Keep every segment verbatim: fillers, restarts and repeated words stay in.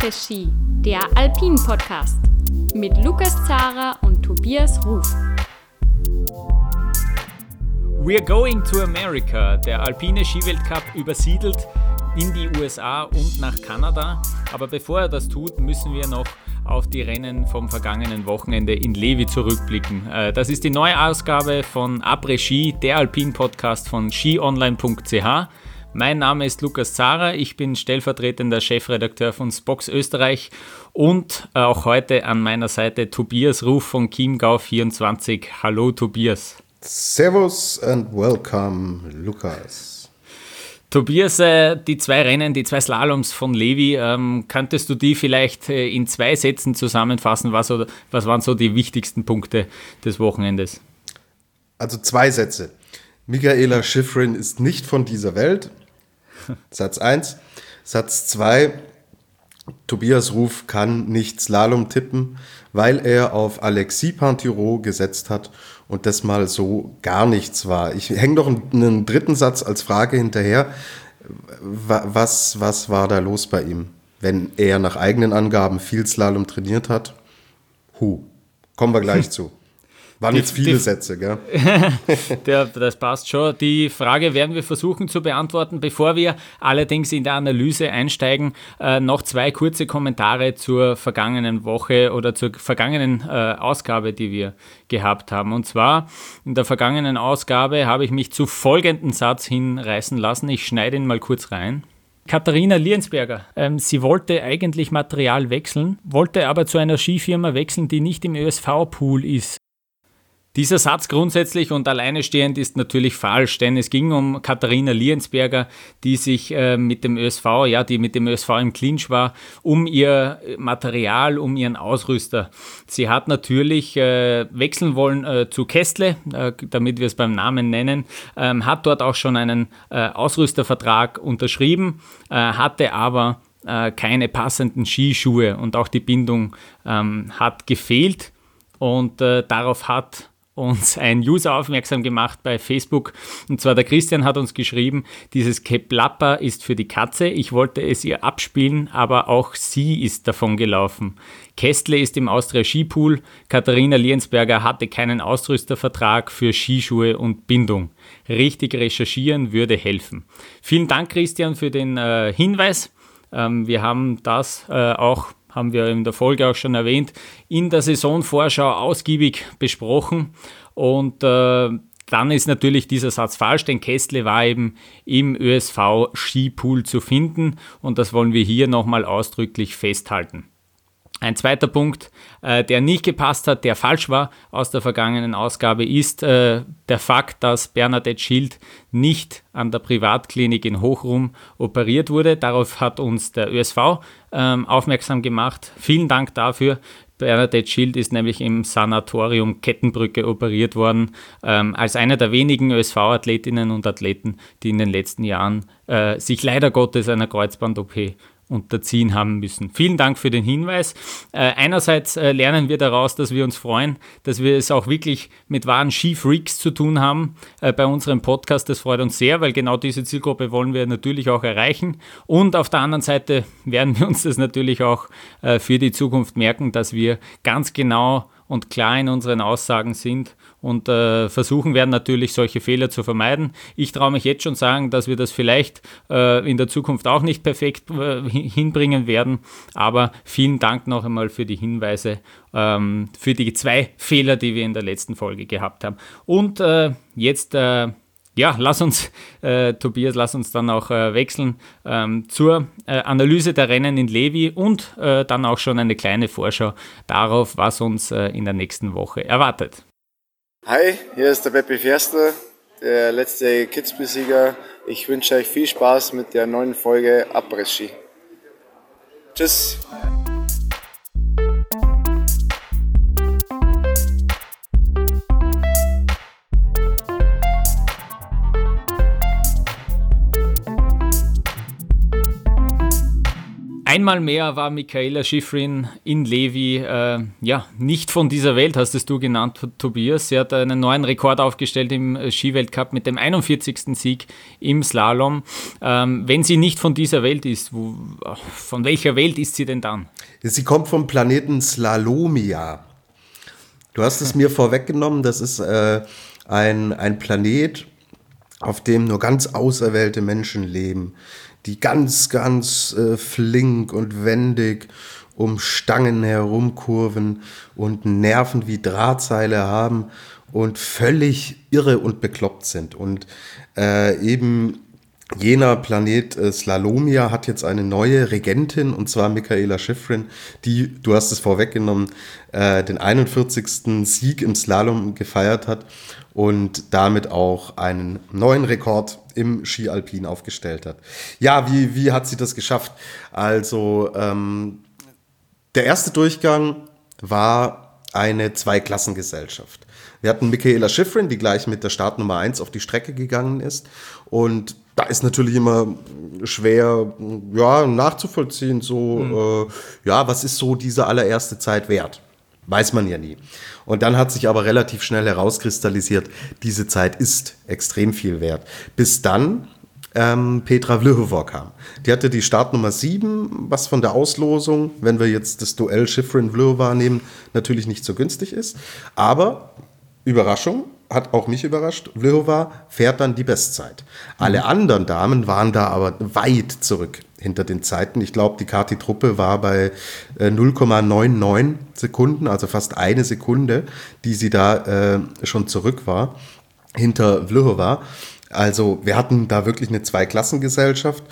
Après-Ski, der Alpin-Podcast mit Lukas Zara und Tobias Ruf. We're going to America. Der alpine Skiweltcup übersiedelt in die U S A und nach Kanada. Aber bevor er das tut, müssen wir noch auf die Rennen vom vergangenen Wochenende in Levi zurückblicken. Das ist die neue Ausgabe von Après-Ski, der Alpin-Podcast von ski online punkt c h. Mein Name ist Lukas Zara, ich bin stellvertretender Chefredakteur von Spox Österreich und auch heute an meiner Seite Tobias Ruf von Chiemgau vierundzwanzig. Hallo Tobias. Servus and welcome, Lukas. Tobias, äh, die zwei Rennen, die zwei Slaloms von Levi, ähm, könntest du die vielleicht äh, in zwei Sätzen zusammenfassen? Was, oder, was waren so die wichtigsten Punkte des Wochenendes? Also zwei Sätze. Mikaela Shiffrin ist nicht von dieser Welt. Satz eins. Satz zwei. Tobias Ruf kann nicht Slalom tippen, weil er auf Alexis Pinturault gesetzt hat und das mal so gar nichts war. Ich hänge noch einen dritten Satz als Frage hinterher. Was, was war da los bei ihm? Wenn er nach eigenen Angaben viel Slalom trainiert hat? Huh. Kommen wir gleich zu. Waren jetzt viele die, Sätze, gell? der, das passt schon. Die Frage werden wir versuchen zu beantworten. Bevor wir allerdings in der Analyse einsteigen, äh, noch zwei kurze Kommentare zur vergangenen Woche oder zur vergangenen äh, Ausgabe, die wir gehabt haben. Und zwar, in der vergangenen Ausgabe habe ich mich zu folgenden Satz hinreißen lassen. Ich schneide ihn mal kurz rein. Katharina Liensberger, ähm, sie wollte eigentlich Material wechseln, wollte aber zu einer Skifirma wechseln, die nicht im Ö S V-Pool ist. Dieser Satz grundsätzlich und alleine stehend ist natürlich falsch, denn es ging um Katharina Liensberger, die sich äh, mit dem Ö S V, ja, die mit dem Ö S V im Clinch war, um ihr Material, um ihren Ausrüster. Sie hat natürlich äh, wechseln wollen äh, zu Kestle, äh, damit wir es beim Namen nennen, ähm, hat dort auch schon einen äh, Ausrüstervertrag unterschrieben, äh, hatte aber äh, keine passenden Skischuhe und auch die Bindung ähm, hat gefehlt und äh, darauf hat uns ein User aufmerksam gemacht bei Facebook, und zwar der Christian hat uns geschrieben, dieses Keplapper ist für die Katze, ich wollte es ihr abspielen, aber auch sie ist davon gelaufen. Kestle ist im Austria Skipool, Katharina Liensberger hatte keinen Ausrüstervertrag für Skischuhe und Bindung. Richtig recherchieren würde helfen. Vielen Dank, Christian, für den äh, Hinweis. Ähm, wir haben das äh, auch haben wir in der Folge auch schon erwähnt, in der Saisonvorschau ausgiebig besprochen. Und äh, dann ist natürlich dieser Satz falsch, denn Kestle war eben im Ö S V-Skipool zu finden und das wollen wir hier nochmal ausdrücklich festhalten. Ein zweiter Punkt, äh, der nicht gepasst hat, der falsch war aus der vergangenen Ausgabe, ist äh, der Fakt, dass Bernadette Schild nicht an der Privatklinik in Hochrum operiert wurde. Darauf hat uns der Ö S V ähm, aufmerksam gemacht. Vielen Dank dafür. Bernadette Schild ist nämlich im Sanatorium Kettenbrücke operiert worden, ähm, als eine der wenigen Ö S V-Athletinnen und Athleten, die in den letzten Jahren äh, sich leider Gottes einer Kreuzband-O P unterziehen haben müssen. Vielen Dank für den Hinweis. Äh, einerseits äh, lernen wir daraus, dass wir uns freuen, dass wir es auch wirklich mit wahren Skifreaks zu tun haben äh, bei unserem Podcast. Das freut uns sehr, weil genau diese Zielgruppe wollen wir natürlich auch erreichen. Und auf der anderen Seite werden wir uns das natürlich auch äh, für die Zukunft merken, dass wir ganz genau und klar in unseren Aussagen sind und äh, versuchen werden natürlich solche Fehler zu vermeiden. Ich traue mich jetzt schon sagen, dass wir das vielleicht äh, in der Zukunft auch nicht perfekt äh, hinbringen werden, aber vielen Dank noch einmal für die Hinweise, ähm, für die zwei Fehler, die wir in der letzten Folge gehabt haben. Und äh, jetzt äh, Ja, lass uns, äh, Tobias, lass uns dann auch äh, wechseln ähm, zur äh, Analyse der Rennen in Levi und äh, dann auch schon eine kleine Vorschau darauf, was uns äh, in der nächsten Woche erwartet. Hi, hier ist der Beppi Ferster, der letzte Kitzbühel-Sieger. Ich wünsche euch viel Spaß mit der neuen Folge Après-Ski. Tschüss! Einmal mehr war Mikaela Shiffrin in Levi äh, ja, nicht von dieser Welt, hast es du genannt, Tobias. Sie hat einen neuen Rekord aufgestellt im Skiweltcup mit dem einundvierzigsten Sieg im Slalom. Ähm, wenn sie nicht von dieser Welt ist, wo, von welcher Welt ist sie denn dann? Sie kommt vom Planeten Slalomia. Du hast es mir vorweggenommen, das ist äh, ein, ein Planet, auf dem nur ganz auserwählte Menschen leben, die ganz, ganz äh, flink und wendig um Stangen herumkurven und Nerven wie Drahtseile haben und völlig irre und bekloppt sind. Und äh, eben jener Planet äh, Slalomia hat jetzt eine neue Regentin, und zwar Mikaela Shiffrin, die, du hast es vorweggenommen, äh, den einundvierzigsten Sieg im Slalom gefeiert hat und damit auch einen neuen Rekord im Ski Alpin aufgestellt hat. Ja, wie, wie hat sie das geschafft? Also ähm, der erste Durchgang war eine Zweiklassengesellschaft. Wir hatten Mikaela Shiffrin, die gleich mit der Startnummer eins auf die Strecke gegangen ist, und da ist natürlich immer schwer ja, nachzuvollziehen, so mhm. äh, ja, was ist so diese allererste Zeit wert? Weiß man ja nie. Und dann hat sich aber relativ schnell herauskristallisiert, diese Zeit ist extrem viel wert. Bis dann ähm, Petra Vlhova kam. Die hatte die Startnummer sieben, was von der Auslosung, wenn wir jetzt das Duell Shiffrin-Vlhova nehmen, natürlich nicht so günstig ist. Aber, Überraschung, hat auch mich überrascht, Vlhova fährt dann die Bestzeit. Alle anderen Damen waren da aber weit zurück hinter den Zeiten. Ich glaube, die Kati Truppe war bei äh, null Komma neunundneunzig Sekunden, also fast eine Sekunde, die sie da äh, schon zurück war, hinter Vlhova. Also wir hatten da wirklich eine Zweiklassengesellschaft,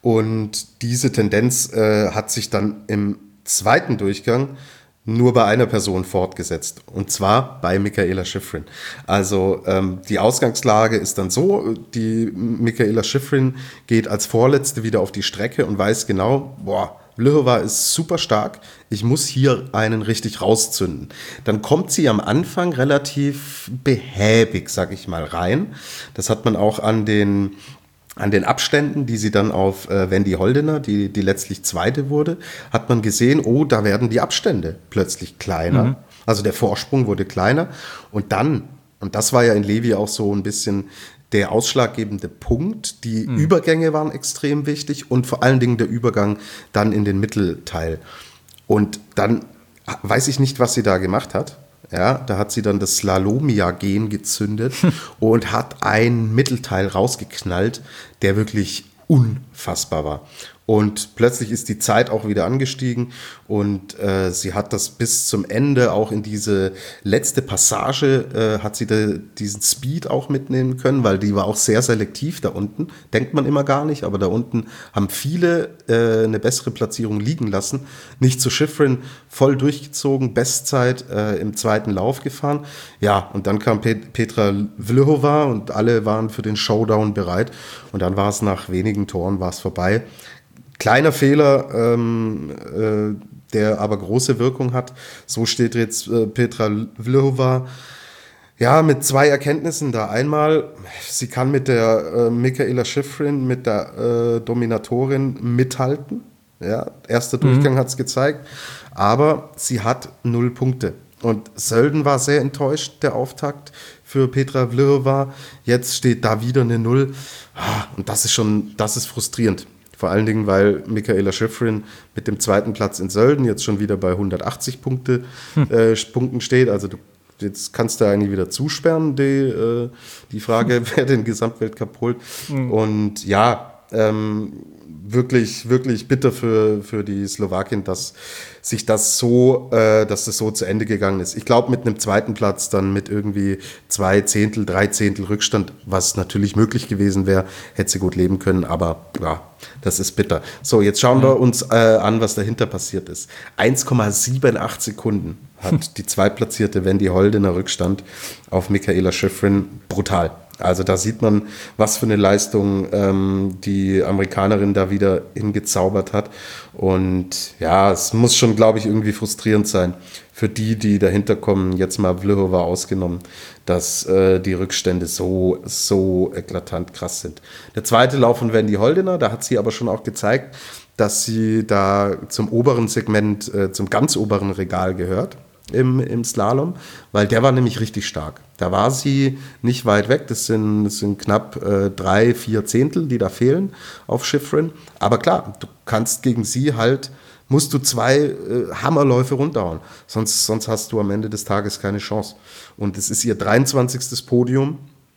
und diese Tendenz äh, hat sich dann im zweiten Durchgang nur bei einer Person fortgesetzt, und zwar bei Mikaela Shiffrin. Also ähm, die Ausgangslage ist dann so, die Mikaela Shiffrin geht als Vorletzte wieder auf die Strecke und weiß genau, boah, Vlhova ist super stark, ich muss hier einen richtig rauszünden. Dann kommt sie am Anfang relativ behäbig, sag ich mal, rein. Das hat man auch an den An den Abständen, die sie dann auf äh, Wendy Holdener, die, die letztlich Zweite wurde, hat man gesehen, oh, da werden die Abstände plötzlich kleiner. Mhm. Also der Vorsprung wurde kleiner. Und dann, und das war ja in Levi auch so ein bisschen der ausschlaggebende Punkt, die mhm. Übergänge waren extrem wichtig, und vor allen Dingen der Übergang dann in den Mittelteil. Und dann weiß ich nicht, was sie da gemacht hat. Ja, da hat sie dann das Slalomia-Gen gezündet und hat einen Mittelteil rausgeknallt, der wirklich unfassbar war. Und plötzlich ist die Zeit auch wieder angestiegen, und äh, sie hat das bis zum Ende, auch in diese letzte Passage, äh, hat sie de, diesen Speed auch mitnehmen können, weil die war auch sehr selektiv da unten. Denkt man immer gar nicht, aber da unten haben viele äh, eine bessere Platzierung liegen lassen. Nicht zu Shiffrin, voll durchgezogen, Bestzeit äh, im zweiten Lauf gefahren. Ja, und dann kam Pet- Petra Vlhova und alle waren für den Showdown bereit. Und dann war es nach wenigen Toren war es vorbei. Kleiner Fehler, ähm, äh, der aber große Wirkung hat. So steht jetzt äh, Petra Vlhova ja mit zwei Erkenntnissen da. Einmal, sie kann mit der äh, Mikaela Shiffrin, mit der äh, Dominatorin mithalten. Ja, erster mhm. Durchgang hat es gezeigt. Aber sie hat null Punkte. Und Sölden war sehr enttäuscht, der Auftakt für Petra Vlhova. Jetzt steht da wieder eine Null. Und das ist schon, das ist frustrierend. Vor allen Dingen, weil Mikaela Shiffrin mit dem zweiten Platz in Sölden jetzt schon wieder bei hundertachtzig Punkte, hm. äh, Punkten steht. Also du, jetzt kannst du eigentlich wieder zusperren, die, äh, die Frage, hm. wer den Gesamtweltcup holt. Hm. Und ja, ähm, wirklich, wirklich bitter für, für die Slowakin, dass sich das so, äh, dass das so zu Ende gegangen ist. Ich glaube, mit einem zweiten Platz dann mit irgendwie zwei Zehntel, drei Zehntel Rückstand, was natürlich möglich gewesen wäre, hätte sie gut leben können, aber ja, das ist bitter. So, jetzt schauen wir uns äh, an, was dahinter passiert ist. eins Komma achtundsiebzig Sekunden hat die zweitplatzierte Wendy Holdener Rückstand auf Mikaela Shiffrin. Brutal. Also da sieht man, was für eine Leistung ähm, die Amerikanerin da wieder hingezaubert hat. Und ja, es muss schon, glaube ich, irgendwie frustrierend sein für die, die dahinter kommen, jetzt mal Vlhova ausgenommen, dass äh, die Rückstände so, so eklatant krass sind. Der zweite Lauf von Wendy Holdener, da hat sie aber schon auch gezeigt, dass sie da zum oberen Segment, äh, zum ganz oberen Regal gehört im, im Slalom, weil der war nämlich richtig stark. Da war sie nicht weit weg, das sind, das sind knapp äh, drei, vier Zehntel, die da fehlen auf Shiffrin. Aber klar, du kannst gegen sie halt, musst du zwei äh, Hammerläufe runterhauen, sonst, sonst hast du am Ende des Tages keine Chance. Und es ist ihr dreiundzwanzigstes Podium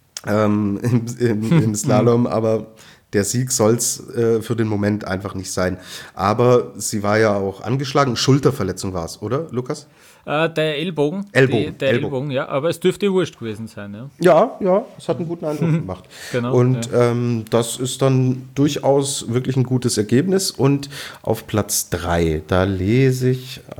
ähm, im, im, im Slalom, aber der Sieg soll es äh, für den Moment einfach nicht sein. Aber sie war ja auch angeschlagen, Schulterverletzung war es, oder Lukas? Äh, der Ellbogen. Ellbogen, Die, der Ellbogen. Ellbogen, ja, aber es dürfte wurscht gewesen sein. Ja, Ja, ja, es hat einen guten Eindruck gemacht. Genau, und ja. ähm, das ist dann durchaus wirklich ein gutes Ergebnis. Und auf Platz drei, da lese ich äh,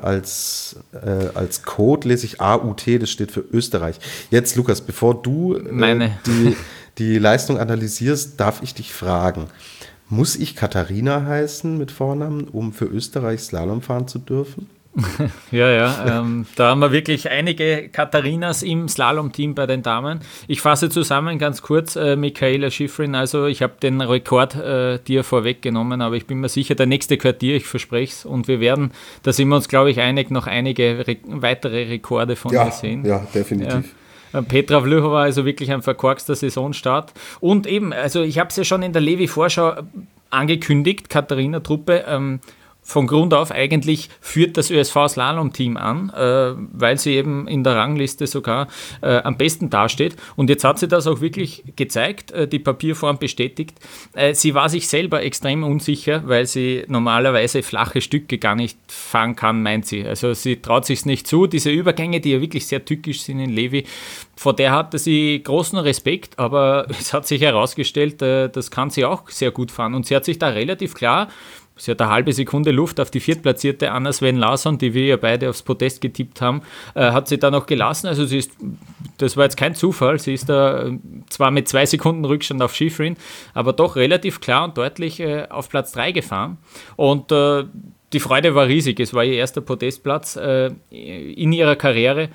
als, äh, als Code, lese ich A U T, das steht für Österreich. Jetzt, Lukas, bevor du äh, Meine. die, die Leistung analysierst, darf ich dich fragen, muss ich Katharina heißen mit Vornamen, um für Österreich Slalom fahren zu dürfen? ja, ja ähm, da haben wir wirklich einige Katharinas im Slalom-Team bei den Damen. Ich fasse zusammen ganz kurz, äh, Michaela Shiffrin, also ich habe den Rekord äh, dir vorweggenommen, aber ich bin mir sicher, der nächste gehört dir, ich verspreche es. Und wir werden, da sind wir uns, glaube ich, einig, noch einige Re- weitere Rekorde von Ja, ihr sehen. ja, definitiv. Ja. Petra Vlhova, also wirklich ein verkorkster Saisonstart. Und eben, also ich habe es ja schon in der Levi-Vorschau angekündigt, Katharina Truppe, ähm, von Grund auf eigentlich führt das Ö S V-Slalom-Team an, äh, weil sie eben in der Rangliste sogar äh, am besten dasteht. Und jetzt hat sie das auch wirklich gezeigt, äh, die Papierform bestätigt. Äh, sie war sich selber extrem unsicher, weil sie normalerweise flache Stücke gar nicht fahren kann, meint sie. Also sie traut sich nicht zu. Diese Übergänge, die ja wirklich sehr tückisch sind in Levi, vor der hatte sie großen Respekt, aber es hat sich herausgestellt, äh, das kann sie auch sehr gut fahren. Und sie hat sich da relativ klar, sie hat eine halbe Sekunde Luft auf die viertplatzierte Anna Sven Larsson, die wir ja beide aufs Podest getippt haben, äh, hat sie da noch gelassen. Also sie ist, das war jetzt kein Zufall, sie ist da zwar mit zwei Sekunden Rückstand auf Shiffrin, aber doch relativ klar und deutlich äh, auf Platz drei gefahren. Und äh, die Freude war riesig. Es war ihr erster Podestplatz äh, in ihrer Karriere.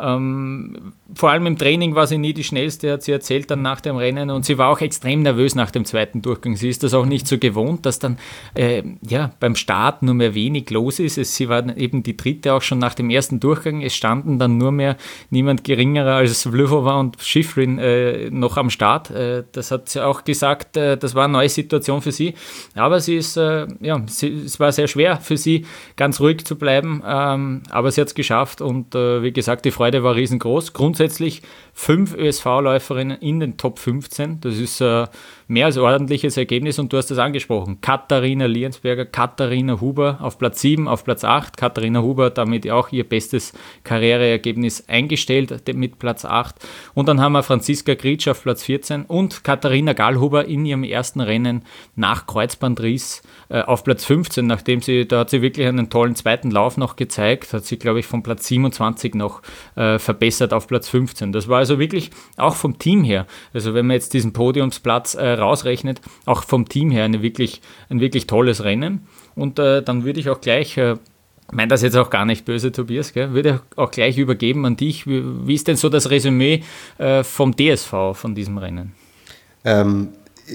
Ähm, vor allem im Training war sie nie die schnellste, hat sie erzählt dann nach dem Rennen. Und sie war auch extrem nervös nach dem zweiten Durchgang. Sie ist das auch nicht so gewohnt, dass dann äh, ja, beim Start nur mehr wenig los ist. Es, sie war eben die dritte auch schon nach dem ersten Durchgang. Es standen dann nur mehr niemand geringerer als Vlhova und Shiffrin äh, noch am Start. Äh, das hat sie auch gesagt, äh, das war eine neue Situation für sie. Aber sie ist, äh, ja, sie, es war sehr schwer für sie, ganz ruhig zu bleiben, ähm, aber sie hat es geschafft und äh, wie gesagt, die Freude war riesengroß. Grundsätzlich fünf Ö S V-Läuferinnen in den Top fünfzehn, das ist äh, mehr als ordentliches Ergebnis und du hast das angesprochen. Katharina Liensberger, Katharina Huber auf Platz sieben, auf Platz acht. Katharina Huber damit auch ihr bestes Karriereergebnis eingestellt mit Platz acht. Und dann haben wir Franziska Gritsch auf Platz vierzehn und Katharina Gallhuber in ihrem ersten Rennen nach Kreuzbandriss äh, auf Platz fünfzehn, nachdem sie, da hat sie wirklich einen tollen zweiten Lauf noch gezeigt, hat sie, glaube ich, von Platz siebenundzwanzig noch äh, verbessert auf Platz fünfzehn. Das war also wirklich auch vom Team her, also wenn man jetzt diesen Podiumsplatz äh, rausrechnet, auch vom Team her eine wirklich, ein wirklich tolles Rennen. Und äh, dann würde ich auch gleich, äh, ich meine das jetzt auch gar nicht böse, Tobias, gell, würde auch gleich übergeben an dich. Wie, wie ist denn so das Resümee äh, vom D S V von diesem Rennen? Ähm,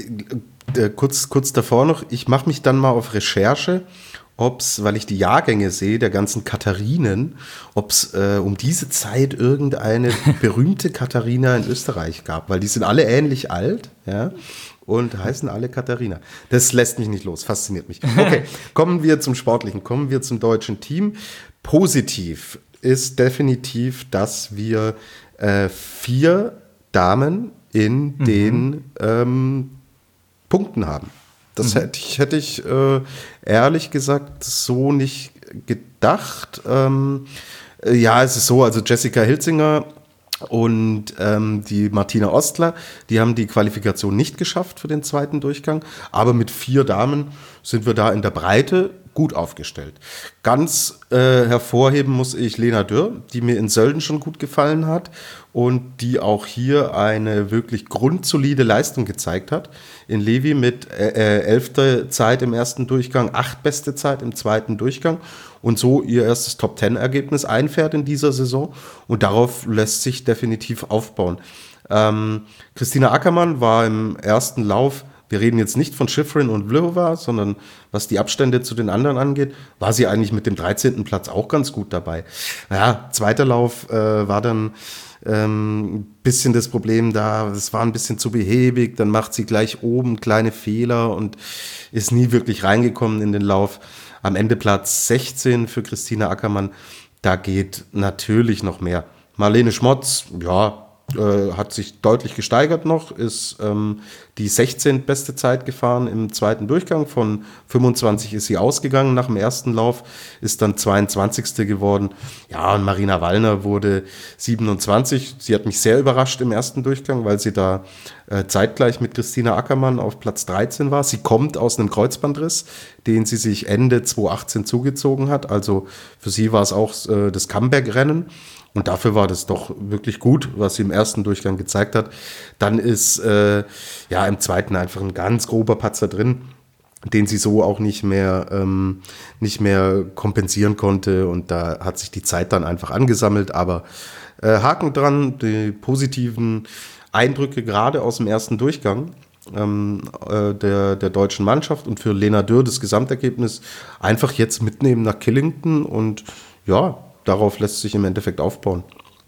äh, kurz, kurz davor noch, ich mache mich dann mal auf Recherche, ob es, weil ich die Jahrgänge sehe, der ganzen Katharinen, ob es äh, um diese Zeit irgendeine berühmte Katharina in Österreich gab, weil die sind alle ähnlich alt, ja, und heißen alle Katharina. Das lässt mich nicht los, fasziniert mich. Okay, kommen wir zum Sportlichen, kommen wir zum deutschen Team. Positiv ist definitiv, dass wir äh, vier Damen in mhm. den ähm, Punkten haben. Das mhm. hätte ich, hätte ich äh, ehrlich gesagt so nicht gedacht. Ähm, äh, ja, es ist so, also Jessica Hilzinger und ähm, die Martina Ostler, die haben die Qualifikation nicht geschafft für den zweiten Durchgang, aber mit vier Damen sind wir da in der Breite gut aufgestellt. Ganz äh, hervorheben muss ich Lena Dürr, die mir in Sölden schon gut gefallen hat und die auch hier eine wirklich grundsolide Leistung gezeigt hat. In Levi mit äh, elfte Zeit im ersten Durchgang, acht beste Zeit im zweiten Durchgang und so ihr erstes Top-Ten-Ergebnis einfährt in dieser Saison. Und darauf lässt sich definitiv aufbauen. Ähm, Christina Ackermann war im ersten Lauf, wir reden jetzt nicht von Shiffrin und Vlhova, sondern was die Abstände zu den anderen angeht, war sie eigentlich mit dem dreizehnten Platz auch ganz gut dabei. Ja, zweiter Lauf äh, war dann ähm, ein bisschen das Problem da, es war ein bisschen zu behäbig, dann macht sie gleich oben kleine Fehler und ist nie wirklich reingekommen in den Lauf. Am Ende Platz sechzehn für Christina Ackermann, da geht natürlich noch mehr. Marlene Schmotz, ja, Äh, hat sich deutlich gesteigert noch, ist ähm, die sechzehnte beste Zeit gefahren im zweiten Durchgang. Von fünfundzwanzig ist sie ausgegangen nach dem ersten Lauf, ist dann zweiundzwanzigste geworden. Ja, und Marina Wallner wurde siebenundzwanzig. Sie hat mich sehr überrascht im ersten Durchgang, weil sie da äh, zeitgleich mit Christina Ackermann auf Platz dreizehn war. Sie kommt aus einem Kreuzbandriss, den sie sich Ende zweitausendachtzehn zugezogen hat. Also für sie war es auch äh, das Comeback-Rennen. Und dafür war das doch wirklich gut, was sie im ersten Durchgang gezeigt hat. Dann ist äh, ja im zweiten einfach ein ganz grober Patzer drin, den sie so auch nicht mehr, ähm, nicht mehr kompensieren konnte. Und da hat sich die Zeit dann einfach angesammelt. Aber äh, Haken dran, die positiven Eindrücke gerade aus dem ersten Durchgang ähm, äh, der, der deutschen Mannschaft und für Lena Dürr das Gesamtergebnis einfach jetzt mitnehmen nach Killington und ja, darauf lässt sich im Endeffekt aufbauen.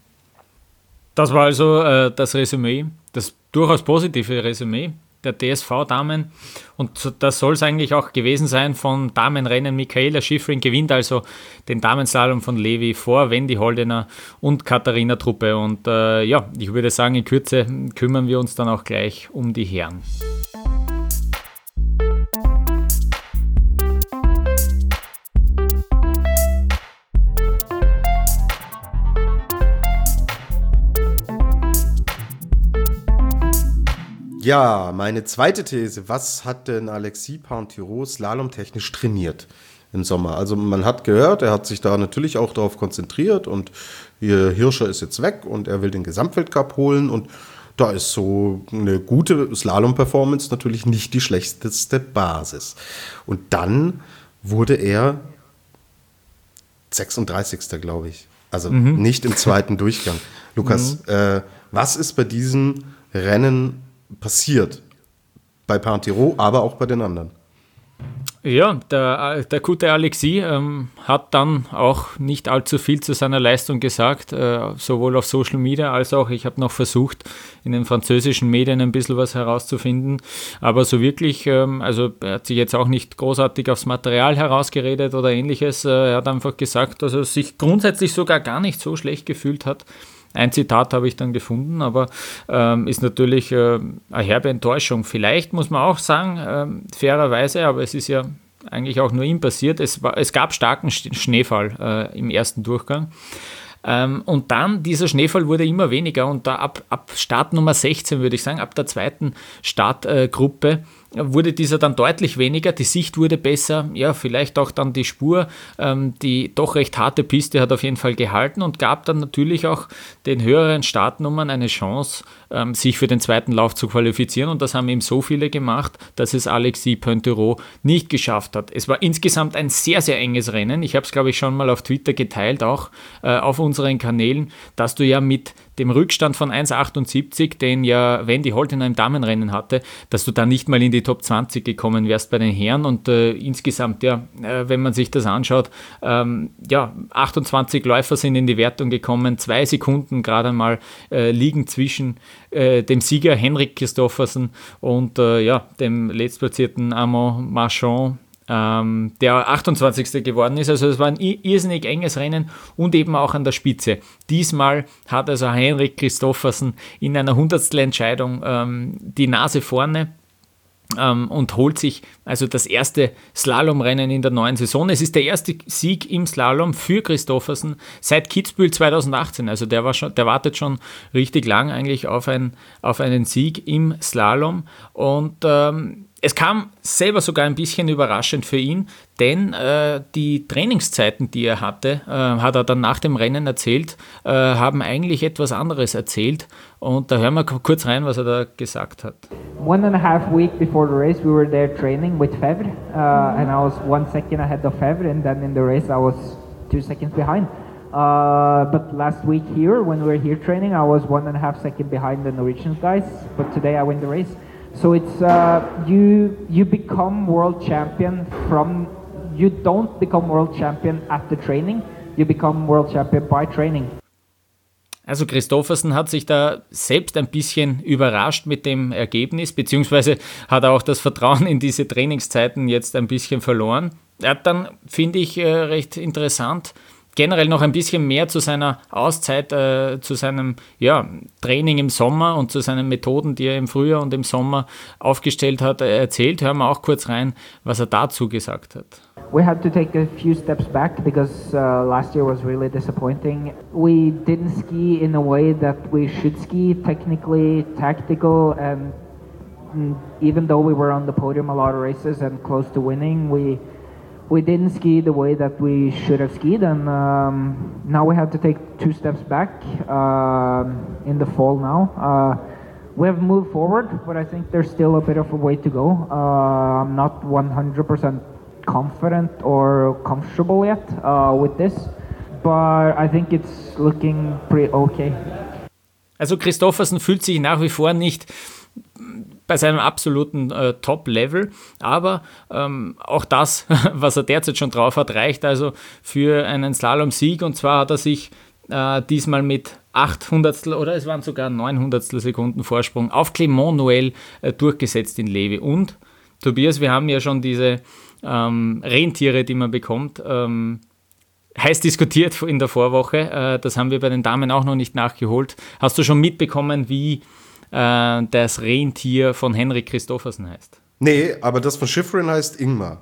Das war also äh, das Resümee, das durchaus positive Resümee der D S V-Damen. Und das soll es eigentlich auch gewesen sein von Damenrennen. Michaela Shiffrin gewinnt also den Damenslalom von Levi vor Wendy Holdener und Katharina Truppe. Und äh, ja, ich würde sagen, in Kürze kümmern wir uns dann auch gleich um die Herren. Ja, meine zweite These. Was hat denn Alexis Pinturault slalomtechnisch trainiert im Sommer? Also man hat gehört, er hat sich da natürlich auch darauf konzentriert und hier Hirscher ist jetzt weg und er will den Gesamtweltcup holen und da ist so eine gute Slalom-Performance natürlich nicht die schlechteste Basis. Und dann wurde er sechsunddreißigster glaube ich. Also mhm. nicht im zweiten Durchgang. Lukas, mhm. äh, was ist bei diesem Rennen passiert? Bei Pinturault, aber auch bei den anderen. Ja, der, der gute Alexis ähm, hat dann auch nicht allzu viel zu seiner Leistung gesagt, äh, sowohl auf Social Media als auch, ich habe noch versucht, in den französischen Medien ein bisschen was herauszufinden, aber so wirklich, ähm, also er hat sich jetzt auch nicht großartig aufs Material herausgeredet oder ähnliches, äh, er hat einfach gesagt, dass er sich grundsätzlich sogar gar nicht so schlecht gefühlt hat. Ein Zitat habe ich dann gefunden, aber ähm, ist natürlich äh, eine herbe Enttäuschung. Vielleicht muss man auch sagen, ähm, fairerweise, aber es ist ja eigentlich auch nur ihm passiert, es, war, es gab starken Schneefall äh, im ersten Durchgang. Ähm, und dann, dieser Schneefall wurde immer weniger und da ab, ab Start Nummer sechzehn, würde ich sagen, ab der zweiten Startgruppe, äh, wurde dieser dann deutlich weniger, die Sicht wurde besser, ja, vielleicht auch dann die Spur, ähm, die doch recht harte Piste hat auf jeden Fall gehalten und gab dann natürlich auch den höheren Startnummern eine Chance, ähm, sich für den zweiten Lauf zu qualifizieren und das haben eben so viele gemacht, dass es Alexis Pinturault nicht geschafft hat. Es war insgesamt ein sehr, sehr enges Rennen, ich habe es glaube ich schon mal auf Twitter geteilt, auch äh, auf unseren Kanälen, dass du ja mit dem Rückstand von eins Komma achtundsiebzig, den ja Wendy Holdener im Damenrennen hatte, dass du da nicht mal in die Top zwanzig gekommen wärst bei den Herren und äh, insgesamt, ja, äh, wenn man sich das anschaut, ähm, ja, achtundzwanzig Läufer sind in die Wertung gekommen, zwei Sekunden gerade mal äh, liegen zwischen äh, dem Sieger Henrik Christoffersen und äh, ja, dem letztplatzierten Armand Marchand, Ähm, der achtundzwanzigste geworden ist. Also es war ein irrsinnig enges Rennen und eben auch an der Spitze. Diesmal hat also Henrik Christoffersen in einer Hundertstel Entscheidung ähm, die Nase vorne ähm, und holt sich also das erste Slalomrennen in der neuen Saison. Es ist der erste Sieg im Slalom für Christoffersen seit Kitzbühel zweitausendachtzehn. Also der, war schon, der wartet schon richtig lang eigentlich auf, ein, auf einen Sieg im Slalom und ähm, Es kam selber sogar ein bisschen überraschend für ihn, denn äh, die Trainingszeiten, die er hatte, äh, hat er dann nach dem Rennen erzählt, äh, haben eigentlich etwas anderes erzählt. Und da hören wir kurz rein, was er da gesagt hat. One and a half week before the race, we were there training with Fevre, uh, and I was one second ahead of Fevre, and then in the race I was two seconds behind. Uh, but last week here, when we were here training, I was one and a half second behind the Norwegian guys, but today I win the race. So it's uh, you you become world champion from, you don't become world champion at the training, you become world champion by training. Also Kristoffersen hat sich da selbst ein bisschen überrascht mit dem Ergebnis, beziehungsweise hat er auch das Vertrauen in diese Trainingszeiten jetzt ein bisschen verloren. Er hat dann, finde ich, äh, recht interessant, generell noch ein bisschen mehr zu seiner Auszeit, äh, zu seinem ja, Training im Sommer und zu seinen Methoden, die er im Frühjahr und im Sommer aufgestellt hat, erzählt. Hören wir auch kurz rein, was er dazu gesagt hat. We had to take a few steps back because uh, last year was really disappointing. We didn't ski in a way that we should ski, technically, tactical, and even though we were on the podium a lot of races and close to winning, we we didn't ski the way that we should have skied, and um, now we have to take two steps back uh, in the fall now. Uh, we have moved forward, but I think there's still a bit of a way to go. Uh, I'm not one hundred percent confident or comfortable yet uh, with this, but I think it's looking pretty okay. Also Kristoffersen fühlt sich nach wie vor nicht bei seinem absoluten äh, Top-Level, aber ähm, auch das, was er derzeit schon drauf hat, reicht also für einen Slalom-Sieg, und zwar hat er sich äh, diesmal mit acht Hundertstel oder es waren sogar neun Hundertstel Sekunden Vorsprung auf Clément Noël äh, durchgesetzt in Levi. Und Tobias, wir haben ja schon diese ähm, Rentiere, die man bekommt, ähm, heiß diskutiert in der Vorwoche. Äh, das haben wir bei den Damen auch noch nicht nachgeholt. Hast du schon mitbekommen, wie äh, das Rentier von Henrik Kristoffersen heißt? Nee, aber das von Shiffrin heißt Ingmar.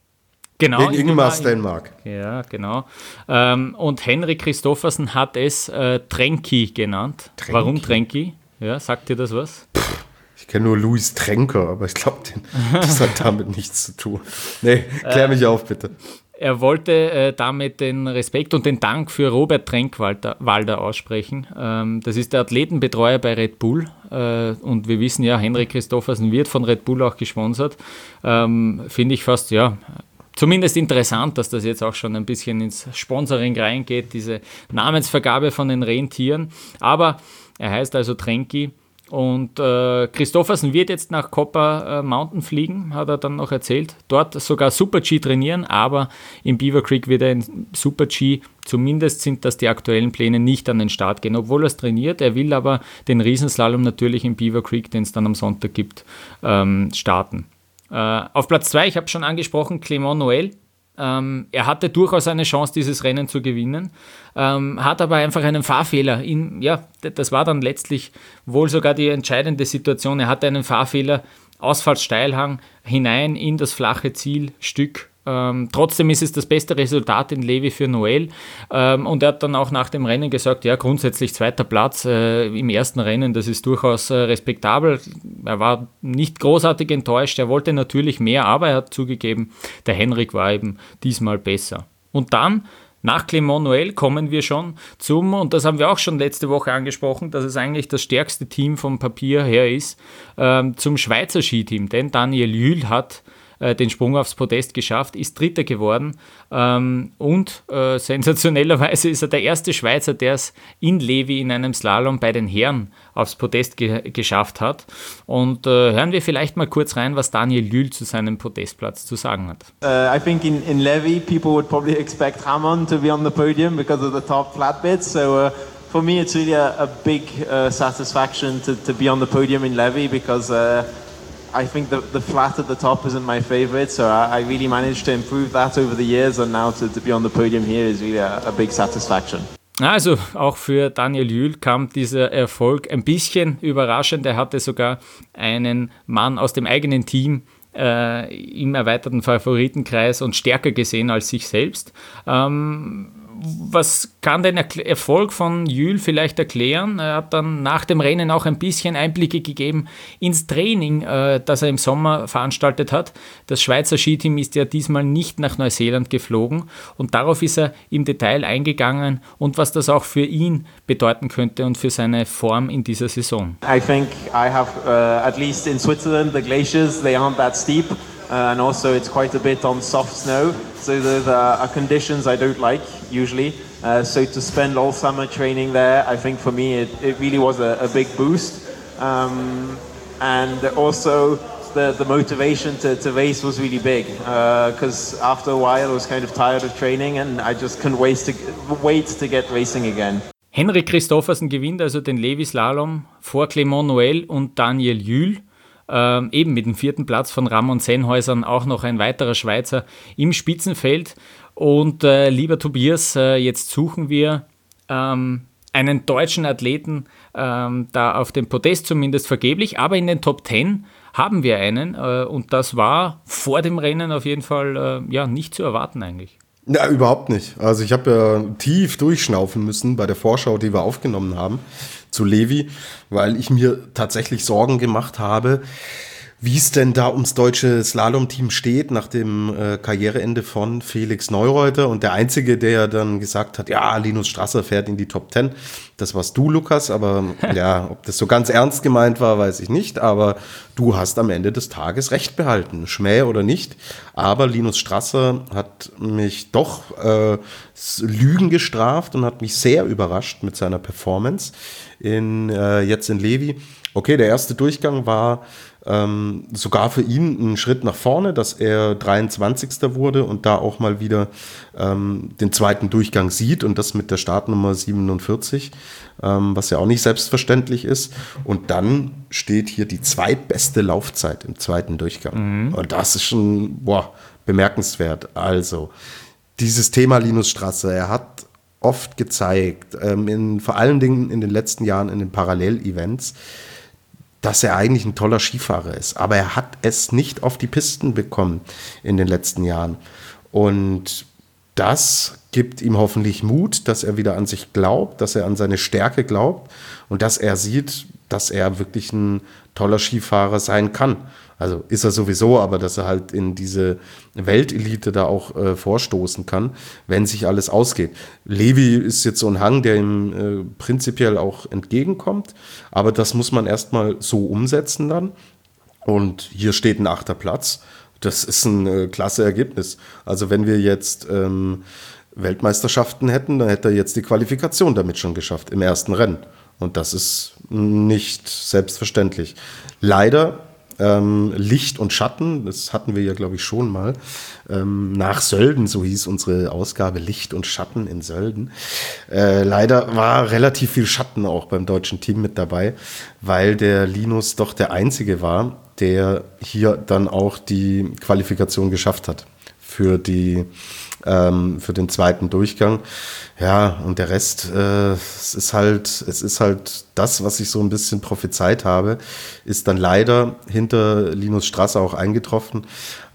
Genau. Wegen Ingmar Stenmark. Ja, genau. Ähm, und Henrik Kristoffersen hat es äh, Tränki genannt. Tränki? Warum Tränki? Ja, sagt dir das was? Pff, ich kenne nur Louis Tränker, aber ich glaube, das hat damit nichts zu tun. Nee, klär mich äh, auf, bitte. Er wollte äh, damit den Respekt und den Dank für Robert Tränkwalder Walder aussprechen. Ähm, das ist der Athletenbetreuer bei Red Bull. Äh, und wir wissen ja, Henrik Kristoffersen wird von Red Bull auch gesponsert. Ähm, Finde ich fast, ja, zumindest interessant, dass das jetzt auch schon ein bisschen ins Sponsoring reingeht, diese Namensvergabe von den Rentieren. Aber er heißt also Tränki. Und äh, Kristoffersen wird jetzt nach Copper äh, Mountain fliegen, hat er dann noch erzählt. Dort sogar Super-G trainieren, aber in Beaver Creek wird er in Super-G, zumindest sind das die aktuellen Pläne, nicht an den Start gehen, obwohl er es trainiert. Er will aber den Riesenslalom natürlich in Beaver Creek, den es dann am Sonntag gibt, ähm, starten. Äh, auf Platz zwei, ich habe schon angesprochen, Clément Noël. Ähm, er hatte durchaus eine Chance, dieses Rennen zu gewinnen, ähm, hat aber einfach einen Fahrfehler. In, ja, das war dann letztlich wohl sogar die entscheidende Situation. Er hatte einen Fahrfehler, Ausfallssteilhang hinein in das flache Zielstück. Ähm, trotzdem ist es das beste Resultat in Levi für Noël, ähm, und er hat dann auch nach dem Rennen gesagt, ja, grundsätzlich zweiter Platz äh, im ersten Rennen, das ist durchaus äh, respektabel. Er war nicht großartig enttäuscht, er wollte natürlich mehr, aber er hat zugegeben, der Henrik war eben diesmal besser. Und dann, nach Clément Noël, kommen wir schon zum, und das haben wir auch schon letzte Woche angesprochen, dass es eigentlich das stärkste Team vom Papier her ist, ähm, zum Schweizer Skiteam, denn Daniel Jühl hat den Sprung aufs Podest geschafft, ist Dritter geworden, ähm, und äh, sensationellerweise ist er der erste Schweizer, der es in Levi in einem Slalom bei den Herren aufs Podest ge- geschafft hat. Und äh, hören wir vielleicht mal kurz rein, was Daniel Jühl zu seinem Podestplatz zu sagen hat. Uh, I think in, in Levi people would probably expect Hamon to be on the podium because of the top flat bits, so uh, for me it's really a, a big uh, satisfaction to, to be on the podium in Levi because uh, I think the, the flat at the top isn't my favourite, so I, I really managed to improve that over the years, and now to, to be on the podium here is really a, a big satisfaction. Also auch für Daniel Jühl kam dieser Erfolg ein bisschen überraschend. Er hatte sogar einen Mann aus dem eigenen Team äh, im erweiterten Favoritenkreis und stärker gesehen als sich selbst. Ähm, was kann den Erkl- Erfolg von Jules vielleicht erklären? Er hat dann nach dem Rennen auch ein bisschen Einblicke gegeben ins Training, äh, das er im Sommer veranstaltet hat. Das Schweizer Skiteam ist ja diesmal nicht nach Neuseeland geflogen und darauf ist er im Detail eingegangen und was das auch für ihn bedeuten könnte und für seine Form in dieser Saison. I think I have, uh, at least in Switzerland, the glaciers, they aren't that steep. Uh, and also it's quite a bit on soft snow, so there are conditions I don't like usually. Uh, so to spend all summer training there, I think for me it, it really was a, a big boost. Um, and also the, the motivation to, to race was really big, because uh, after a while I was kind of tired of training and I just couldn't wait to, wait to get racing again. Henrik Christophersen gewinnt also den Levi-Slalom vor Clément Noël und Daniel Jules. Ähm, eben mit dem vierten Platz von Ramon Sennhäusern auch noch ein weiterer Schweizer im Spitzenfeld. Und äh, lieber Tobias, äh, jetzt suchen wir ähm, einen deutschen Athleten ähm, da auf dem Podest zumindest vergeblich, aber in den Top Ten haben wir einen äh, und das war vor dem Rennen auf jeden Fall äh, ja, nicht zu erwarten eigentlich. Ja, überhaupt nicht. Also ich habe ja tief durchschnaufen müssen bei der Vorschau, die wir aufgenommen haben zu Levi, weil ich mir tatsächlich Sorgen gemacht habe, wie es denn da ums deutsche Slalom-Team steht nach dem äh, Karriereende von Felix Neureuter. Und der Einzige, der dann gesagt hat, ja, Linus Strasser fährt in die Top Ten, das warst du, Lukas. Aber ja, ob das so ganz ernst gemeint war, weiß ich nicht. Aber du hast am Ende des Tages recht behalten, Schmäh oder nicht. Aber Linus Strasser hat mich doch äh, Lügen gestraft und hat mich sehr überrascht mit seiner Performance in, äh, jetzt in Levi. Okay, der erste Durchgang war ähm, sogar für ihn ein Schritt nach vorne, dass er dreiundzwanzigster wurde und da auch mal wieder ähm, den zweiten Durchgang sieht und das mit der Startnummer siebenundvierzig, ähm, was ja auch nicht selbstverständlich ist. Und dann steht hier die zweitbeste Laufzeit im zweiten Durchgang. Mhm. Und das ist schon boah, bemerkenswert. Also, dieses Thema Linus Strasser, er hat oft gezeigt, ähm, in, vor allen Dingen in den letzten Jahren in den Parallel-Events, dass er eigentlich ein toller Skifahrer ist. Aber er hat es nicht auf die Pisten bekommen in den letzten Jahren. Und das gibt ihm hoffentlich Mut, dass er wieder an sich glaubt, dass er an seine Stärke glaubt und dass er sieht, dass er wirklich ein toller Skifahrer sein kann. Also ist er sowieso, aber dass er halt in diese Weltelite da auch äh, vorstoßen kann, wenn sich alles ausgeht. Levi ist jetzt so ein Hang, der ihm äh, prinzipiell auch entgegenkommt, aber das muss man erstmal so umsetzen dann. Und hier steht ein achter Platz. Das ist ein äh, klasse Ergebnis. Also wenn wir jetzt ähm, Weltmeisterschaften hätten, dann hätte er jetzt die Qualifikation damit schon geschafft im ersten Rennen. Und das ist nicht selbstverständlich. Leider ähm, Licht und Schatten, das hatten wir ja, glaube ich, schon mal. Ähm, nach Sölden, so hieß unsere Ausgabe, Licht und Schatten in Sölden. Äh, leider war relativ viel Schatten auch beim deutschen Team mit dabei, weil der Linus doch der Einzige war, der hier dann auch die Qualifikation geschafft hat für die ähm, für den zweiten Durchgang. Ja, und der Rest, äh, es ist halt, es ist halt das, was ich so ein bisschen prophezeit habe, ist dann leider hinter Linus Strasser auch eingetroffen.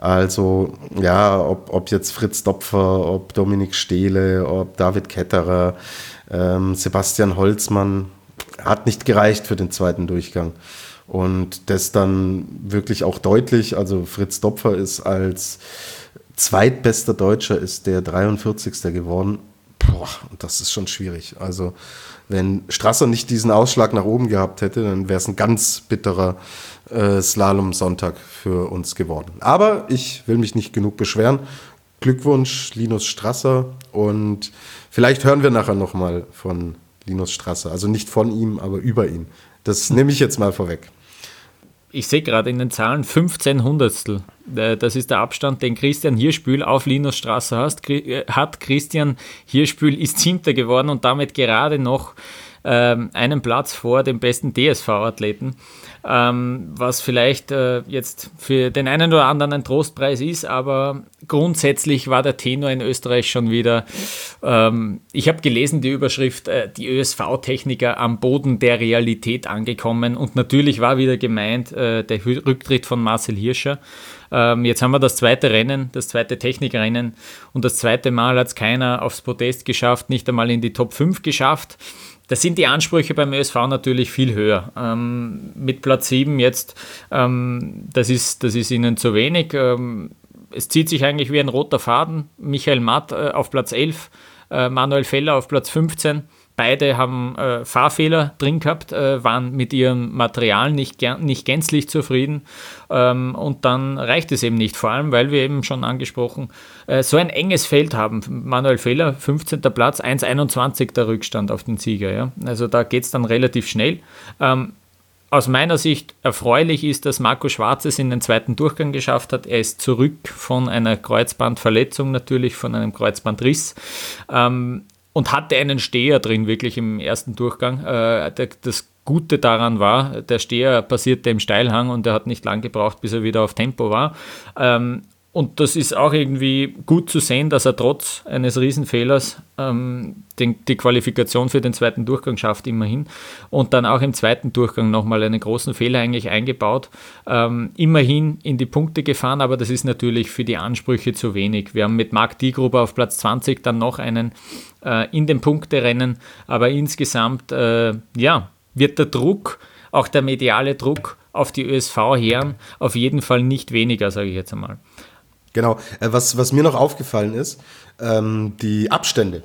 Also, ja, ob, ob jetzt Fritz Dopfer, ob Dominik Stehle, ob David Ketterer, ähm, Sebastian Holzmann, hat nicht gereicht für den zweiten Durchgang. Und das dann wirklich auch deutlich, also Fritz Dopfer ist als zweitbester Deutscher ist der dreiundvierzigster geworden. Boah, das ist schon schwierig. Also wenn Strasser nicht diesen Ausschlag nach oben gehabt hätte, dann wäre es ein ganz bitterer äh, Slalom-Sonntag für uns geworden. Aber ich will mich nicht genug beschweren. Glückwunsch, Linus Strasser. Und vielleicht hören wir nachher nochmal von Linus Strasser. Also nicht von ihm, aber über ihn. Das nehme ich jetzt mal vorweg. Ich sehe gerade in den Zahlen fünfzehn Hundertstel. Das ist der Abstand, den Christian Hirschbühl auf Linus Strasser hat. Christian Hirschbühl ist Siebter geworden und damit gerade noch ähm, einen Platz vor dem besten D S V-Athleten, ähm, was vielleicht äh, jetzt für den einen oder anderen ein Trostpreis ist, aber grundsätzlich war der Tenor in Österreich schon wieder, ähm, ich habe gelesen die Überschrift, äh, die Ö S V-Techniker am Boden der Realität angekommen, und natürlich war wieder gemeint äh, der Rücktritt von Marcel Hirscher. Ähm, jetzt haben wir das zweite Rennen, das zweite Technikrennen, und das zweite Mal hat es keiner aufs Podest geschafft, nicht einmal in die Top fünf geschafft. Da sind die Ansprüche beim Ö S V natürlich viel höher. Ähm, mit Platz sieben jetzt, ähm, das ist, das ist ihnen zu wenig. Ähm, es zieht sich eigentlich wie ein roter Faden. Michael Matt äh, auf Platz elf, äh, Manuel Feller auf Platz fünfzehn. Beide haben äh, Fahrfehler drin gehabt, äh, waren mit ihrem Material nicht, ger- nicht gänzlich zufrieden, ähm, und dann reicht es eben nicht, vor allem, weil wir eben schon angesprochen, äh, so ein enges Feld haben. Manuel Feller, fünfzehnter Platz, eins einundzwanzig der Rückstand auf den Sieger. Ja? Also da geht es dann relativ schnell. Ähm, Aus meiner Sicht erfreulich ist, dass Marco Schwarz es in den zweiten Durchgang geschafft hat. Er ist zurück von einer Kreuzbandverletzung, natürlich von einem Kreuzbandriss. Ähm, Und hatte einen Steher drin, wirklich im ersten Durchgang. Äh, der, das Gute daran war, der Steher passierte im Steilhang und er hat nicht lang gebraucht, bis er wieder auf Tempo war. Ähm, und das ist auch irgendwie gut zu sehen, dass er trotz eines Riesenfehlers ähm, den, die Qualifikation für den zweiten Durchgang schafft, immerhin. Und dann auch im zweiten Durchgang nochmal einen großen Fehler eigentlich eingebaut. Ähm, immerhin in die Punkte gefahren, aber das ist natürlich für die Ansprüche zu wenig. Wir haben mit Marc Diegruber auf Platz zwanzig dann noch einen äh, in den Punkterennen, aber insgesamt äh, ja, wird der Druck, auch der mediale Druck auf die Ö S V-Herren auf jeden Fall nicht weniger, sage ich jetzt einmal. Genau, äh, was, was mir noch aufgefallen ist, ähm, die Abstände.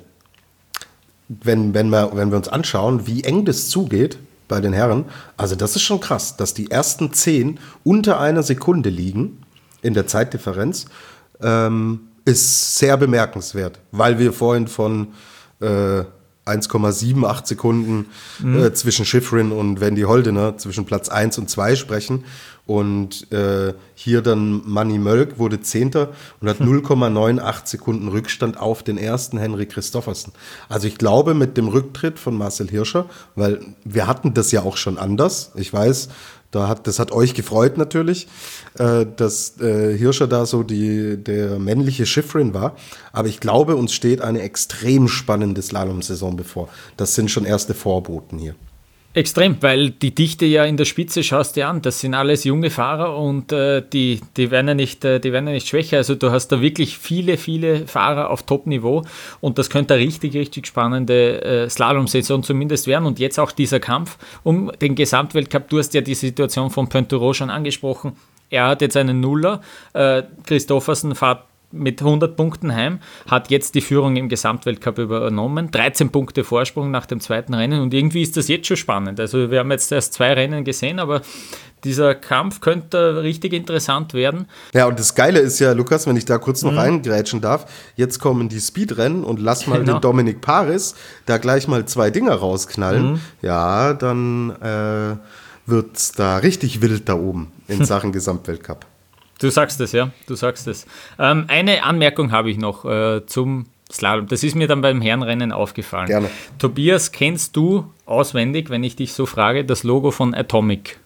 Wenn, wenn, wir, wenn wir uns anschauen, wie eng das zugeht bei den Herren, also das ist schon krass, dass die ersten zehn unter einer Sekunde liegen in der Zeitdifferenz, ähm, ist sehr bemerkenswert, weil wir vorhin von äh, eins Komma siebenundachtzig Sekunden mhm. äh, zwischen Schifrin und Wendy Holdener, zwischen Platz eins und zwei sprechen. Und äh, hier dann Manni Mölk wurde Zehnter und hat null Komma neunundachtzig Sekunden Rückstand auf den ersten Henrik Christoffersen. Also ich glaube, mit dem Rücktritt von Marcel Hirscher, weil wir hatten das ja auch schon anders, ich weiß, da hat, das hat euch gefreut natürlich, äh, dass äh, Hirscher da so die, der männliche Schifrin war, aber ich glaube, uns steht eine extrem spannende Slalom-Saison bevor. Das sind schon erste Vorboten hier. Extrem, weil die Dichte ja in der Spitze, schaust dir an, das sind alles junge Fahrer und äh, die, die, werden ja nicht, äh, die werden ja nicht schwächer. Also du hast da wirklich viele, viele Fahrer auf Top-Niveau und das könnte eine richtig, richtig spannende äh, Slalom-Saison zumindest werden. Und jetzt auch dieser Kampf um den Gesamtweltcup. Du hast ja die Situation von Pointerot schon angesprochen. Er hat jetzt einen Nuller, äh, Christoffersen fährt mit hundert Punkten heim, hat jetzt die Führung im Gesamtweltcup übernommen, dreizehn Punkte Vorsprung nach dem zweiten Rennen und irgendwie ist das jetzt schon spannend. Also wir haben jetzt erst zwei Rennen gesehen, aber dieser Kampf könnte richtig interessant werden. Ja, und das Geile ist ja, Lukas, wenn ich da kurz noch mhm. reingrätschen darf, jetzt kommen die Speedrennen und lass mal genau. den Dominic Paris da gleich mal zwei Dinger rausknallen. Mhm. Ja, dann äh, wird's da richtig wild da oben in Sachen Gesamtweltcup. Du sagst es, ja, du sagst es. Ähm, eine Anmerkung habe ich noch äh, zum Slalom. Das ist mir dann beim Herrenrennen aufgefallen. Gerne. Tobias, kennst du auswendig, wenn ich dich so frage, das Logo von Atomic?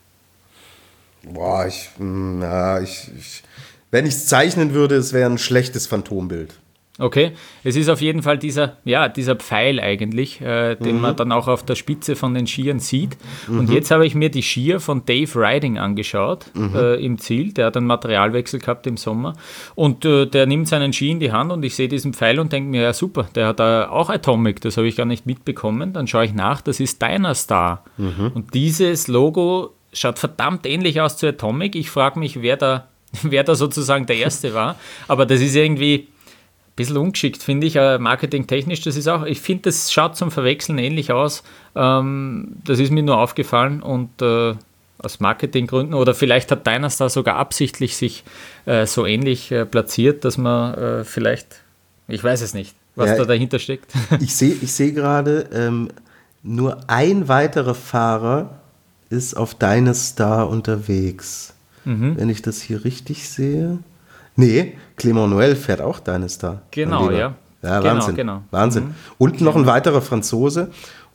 Boah, ich, na, ich, ich wenn ich es zeichnen würde, es wäre ein schlechtes Phantombild. Okay, es ist auf jeden Fall dieser, ja, dieser Pfeil eigentlich, äh, den mhm. man dann auch auf der Spitze von den Skiern sieht. Mhm. Und jetzt habe ich mir die Skier von Dave Riding angeschaut mhm. äh, im Ziel. Der hat einen Materialwechsel gehabt im Sommer. Und äh, der nimmt seinen Ski in die Hand und ich sehe diesen Pfeil und denke mir, ja super, der hat äh, auch Atomic, das habe ich gar nicht mitbekommen. Dann schaue ich nach, das ist Dynastar. Mhm. Und dieses Logo schaut verdammt ähnlich aus zu Atomic. Ich frage mich, wer da, wer da sozusagen der Erste war. Aber das ist irgendwie bisschen ungeschickt, finde ich, marketingtechnisch. Das ist auch, ich finde, das schaut zum Verwechseln ähnlich aus. Ähm, das ist mir nur aufgefallen und äh, aus Marketinggründen oder vielleicht hat Dynastar sogar absichtlich sich äh, so ähnlich äh, platziert, dass man äh, vielleicht, ich weiß es nicht, was ja, da dahinter steckt. Ich sehe ich seh gerade, ähm, nur ein weiterer Fahrer ist auf Dynastar unterwegs. Mhm. Wenn ich das hier richtig sehe. Nee, Clément Noël fährt auch Dynastar. Genau, ja. Ja, genau, Wahnsinn. Genau. Wahnsinn. Mhm. Und noch ein weiterer Franzose.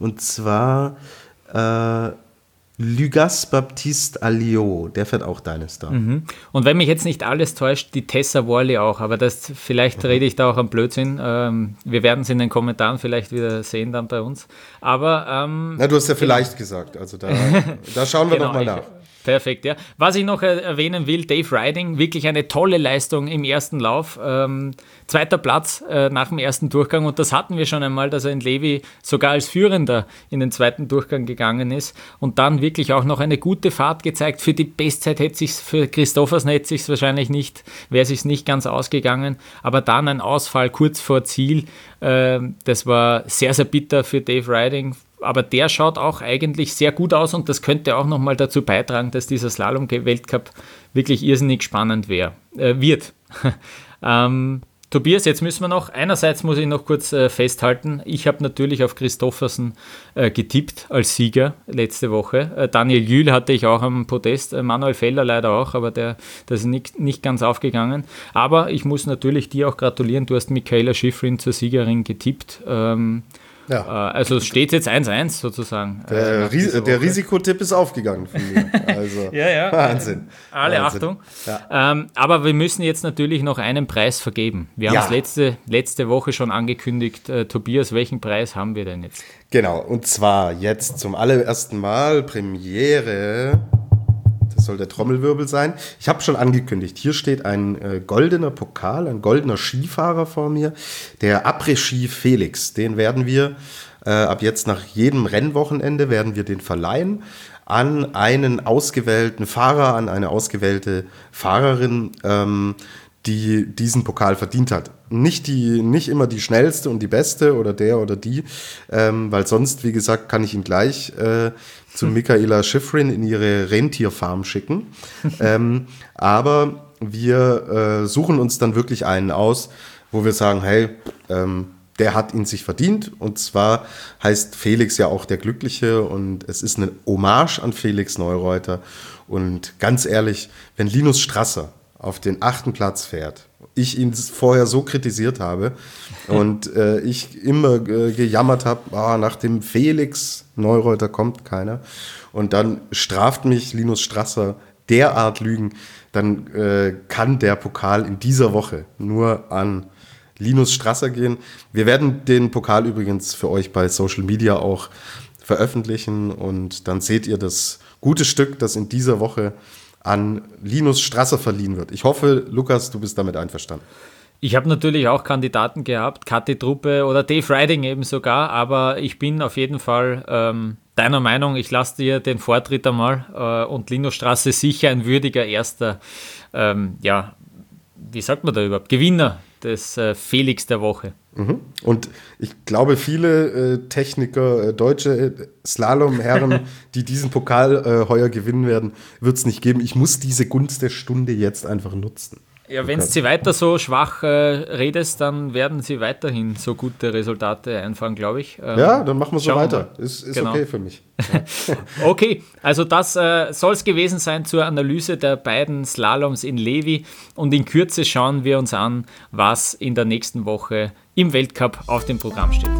Und zwar äh, Lugas Baptiste Alliot, der fährt auch Dynastar. Mhm. Und wenn mich jetzt nicht alles täuscht, die Tessa Worley auch, aber das vielleicht mhm. rede ich da auch am Blödsinn. Ähm, wir werden es in den Kommentaren vielleicht wieder sehen dann bei uns. Aber ähm, Na, du hast ja vielleicht gesagt, also da, da schauen wir genau, doch mal nach. Perfekt, ja. Was ich noch erwähnen will, Dave Riding, wirklich eine tolle Leistung im ersten Lauf. Ähm, zweiter Platz äh, nach dem ersten Durchgang und das hatten wir schon einmal, dass er in Levi sogar als Führender in den zweiten Durchgang gegangen ist und dann wirklich auch noch eine gute Fahrt gezeigt. Für die Bestzeit hätte sich's, für Christophersen hätte sich's wahrscheinlich nicht, wäre sich's nicht ganz ausgegangen, aber dann ein Ausfall kurz vor Ziel, äh, das war sehr, sehr bitter für Dave Riding. Aber der schaut auch eigentlich sehr gut aus und das könnte auch nochmal dazu beitragen, dass dieser Slalom-Weltcup wirklich irrsinnig spannend wär, äh, wird. ähm, Tobias, jetzt müssen wir noch, einerseits muss ich noch kurz äh, festhalten, ich habe natürlich auf Christophersen äh, getippt als Sieger letzte Woche. Äh, Daniel Jühl hatte ich auch am Podest, äh, Manuel Feller leider auch, aber der, das ist nicht, nicht ganz aufgegangen. Aber ich muss natürlich dir auch gratulieren, du hast Michaela Schifrin zur Siegerin getippt. Ähm, Ja. Also es steht jetzt eins eins sozusagen. Der, Ries- der Risikotipp ist aufgegangen von mir. Also, ja, ja. Wahnsinn. Alle Wahnsinn. Achtung. Ja. Ähm, aber wir müssen jetzt natürlich noch einen Preis vergeben. Wir haben Ja. es letzte, letzte Woche schon angekündigt. Äh, Tobias, welchen Preis haben wir denn jetzt? Genau, und zwar jetzt zum allerersten Mal Premiere. Das soll der Trommelwirbel sein. Ich habe schon angekündigt, hier steht ein äh, goldener Pokal, ein goldener Skifahrer vor mir, der Après-Ski Felix. Den werden wir äh, ab jetzt nach jedem Rennwochenende werden wir den verleihen an einen ausgewählten Fahrer, an eine ausgewählte Fahrerin, ähm, die diesen Pokal verdient hat. Nicht, die, nicht immer die schnellste und die beste oder der oder die, ähm, weil sonst, wie gesagt, kann ich ihn gleich äh, zu Michaela Schifrin in ihre Rentierfarm schicken. ähm, aber wir äh, suchen uns dann wirklich einen aus, wo wir sagen, hey, ähm, der hat ihn sich verdient. Und zwar heißt Felix ja auch der Glückliche und es ist eine Hommage an Felix Neureuter. Und ganz ehrlich, wenn Linus Strasser auf den achten Platz fährt, ich ihn vorher so kritisiert habe und äh, ich immer äh, gejammert habe, ah, nach dem Felix Neureuter kommt keiner und dann straft mich Linus Strasser derart Lügen, dann äh, kann der Pokal in dieser Woche nur an Linus Strasser gehen. Wir werden den Pokal übrigens für euch bei Social Media auch veröffentlichen und dann seht ihr das gute Stück, das in dieser Woche an Linus Strasser verliehen wird. Ich hoffe, Lukas, du bist damit einverstanden. Ich habe natürlich auch Kandidaten gehabt, Kathi Truppe oder Dave Riding eben sogar, aber ich bin auf jeden Fall ähm, deiner Meinung, ich lasse dir den Vortritt einmal äh, und Linus Strasser sicher ein würdiger erster, ähm, ja, wie sagt man da überhaupt, Gewinner des äh, Felix der Woche. Mhm. Und ich glaube, viele äh, Techniker, äh, deutsche äh, Slalomherren, die diesen Pokal äh, heuer gewinnen werden, wird es nicht geben. Ich muss diese Gunst der Stunde jetzt einfach nutzen. Ja, wenn sie weiter so schwach äh, redest, dann werden sie weiterhin so gute Resultate einfahren, glaube ich. Ähm, ja, dann machen wir so wir weiter. mal. Ist, ist Genau. okay für mich. Ja. Okay, also das äh, soll es gewesen sein zur Analyse der beiden Slaloms in Levi und in Kürze schauen wir uns an, was in der nächsten Woche im Weltcup auf dem Programm steht.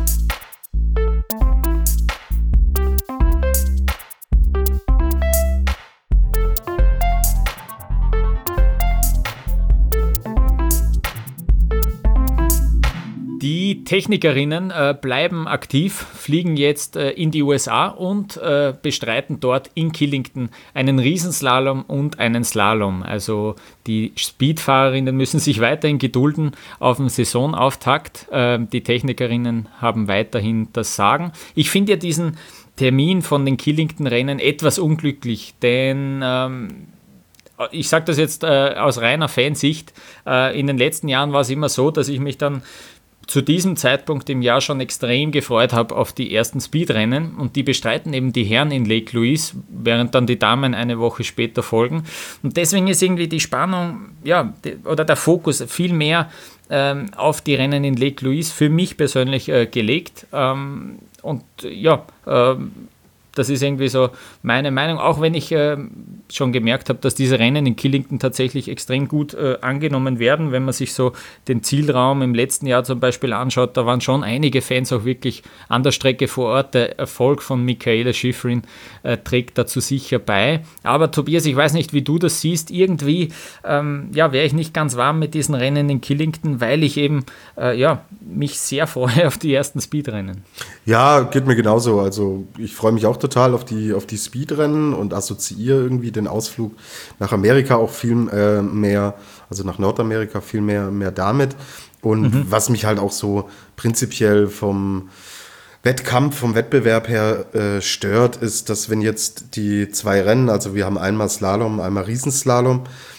Die Technikerinnen äh, bleiben aktiv, fliegen jetzt äh, in die U S A und äh, bestreiten dort in Killington einen Riesenslalom und einen Slalom. Also die Speedfahrerinnen müssen sich weiterhin gedulden auf den Saisonauftakt. Äh, die Technikerinnen haben weiterhin das Sagen. Ich finde ja diesen Termin von den Killington-Rennen etwas unglücklich, denn ähm, ich sage das jetzt äh, aus reiner Fansicht, äh, in den letzten Jahren war es immer so, dass ich mich dann zu diesem Zeitpunkt im Jahr schon extrem gefreut habe auf die ersten Speedrennen und die bestreiten eben die Herren in Lake Louise, während dann die Damen eine Woche später folgen. Und deswegen ist irgendwie die Spannung, ja, oder der Fokus viel mehr ähm, auf die Rennen in Lake Louise für mich persönlich äh, gelegt. Ähm, und ja, ähm, das ist irgendwie so meine Meinung, auch wenn ich äh, schon gemerkt habe, dass diese Rennen in Killington tatsächlich extrem gut äh, angenommen werden. Wenn man sich so den Zielraum im letzten Jahr zum Beispiel anschaut, da waren schon einige Fans auch wirklich an der Strecke vor Ort. Der Erfolg von Mikaela Shiffrin äh, trägt dazu sicher bei. Aber Tobias, ich weiß nicht, wie du das siehst, irgendwie ähm, ja, wäre ich nicht ganz warm mit diesen Rennen in Killington, weil ich eben äh, ja, mich sehr freue auf die ersten Speedrennen. Ja, geht mir genauso. Also ich freue mich auch total auf die, auf die Speedrennen und assoziiere irgendwie den Ausflug nach Amerika auch viel äh, mehr, also nach Nordamerika viel mehr, mehr damit. Und mhm. was mich halt auch so prinzipiell vom Wettkampf, vom Wettbewerb her äh, stört, ist, dass wenn jetzt die zwei Rennen, also wir haben einmal Slalom, einmal Riesenslalom,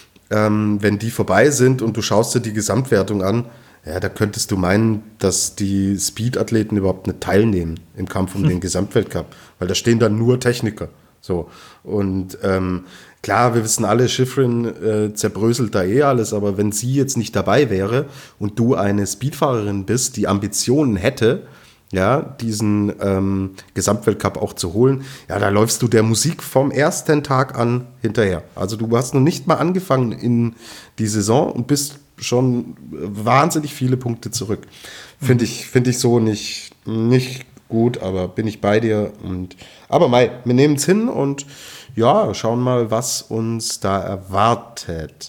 ähm, wenn die vorbei sind und du schaust dir die Gesamtwertung an, ja, da könntest du meinen, dass die Speed-Athleten überhaupt nicht teilnehmen im Kampf um hm. den Gesamtweltcup, weil da stehen dann nur Techniker. So. Und ähm, klar, wir wissen alle, Shiffrin äh, zerbröselt da eh alles, aber wenn sie jetzt nicht dabei wäre und du eine Speedfahrerin bist, die Ambitionen hätte, ja, diesen ähm, Gesamtweltcup auch zu holen, ja, da läufst du der Musik vom ersten Tag an hinterher. Also du hast noch nicht mal angefangen in die Saison und bist schon wahnsinnig viele Punkte zurück. Finde ich, find ich so nicht, nicht gut, aber bin ich bei dir. Und, aber mei, wir nehmen es hin und ja, schauen mal, was uns da erwartet.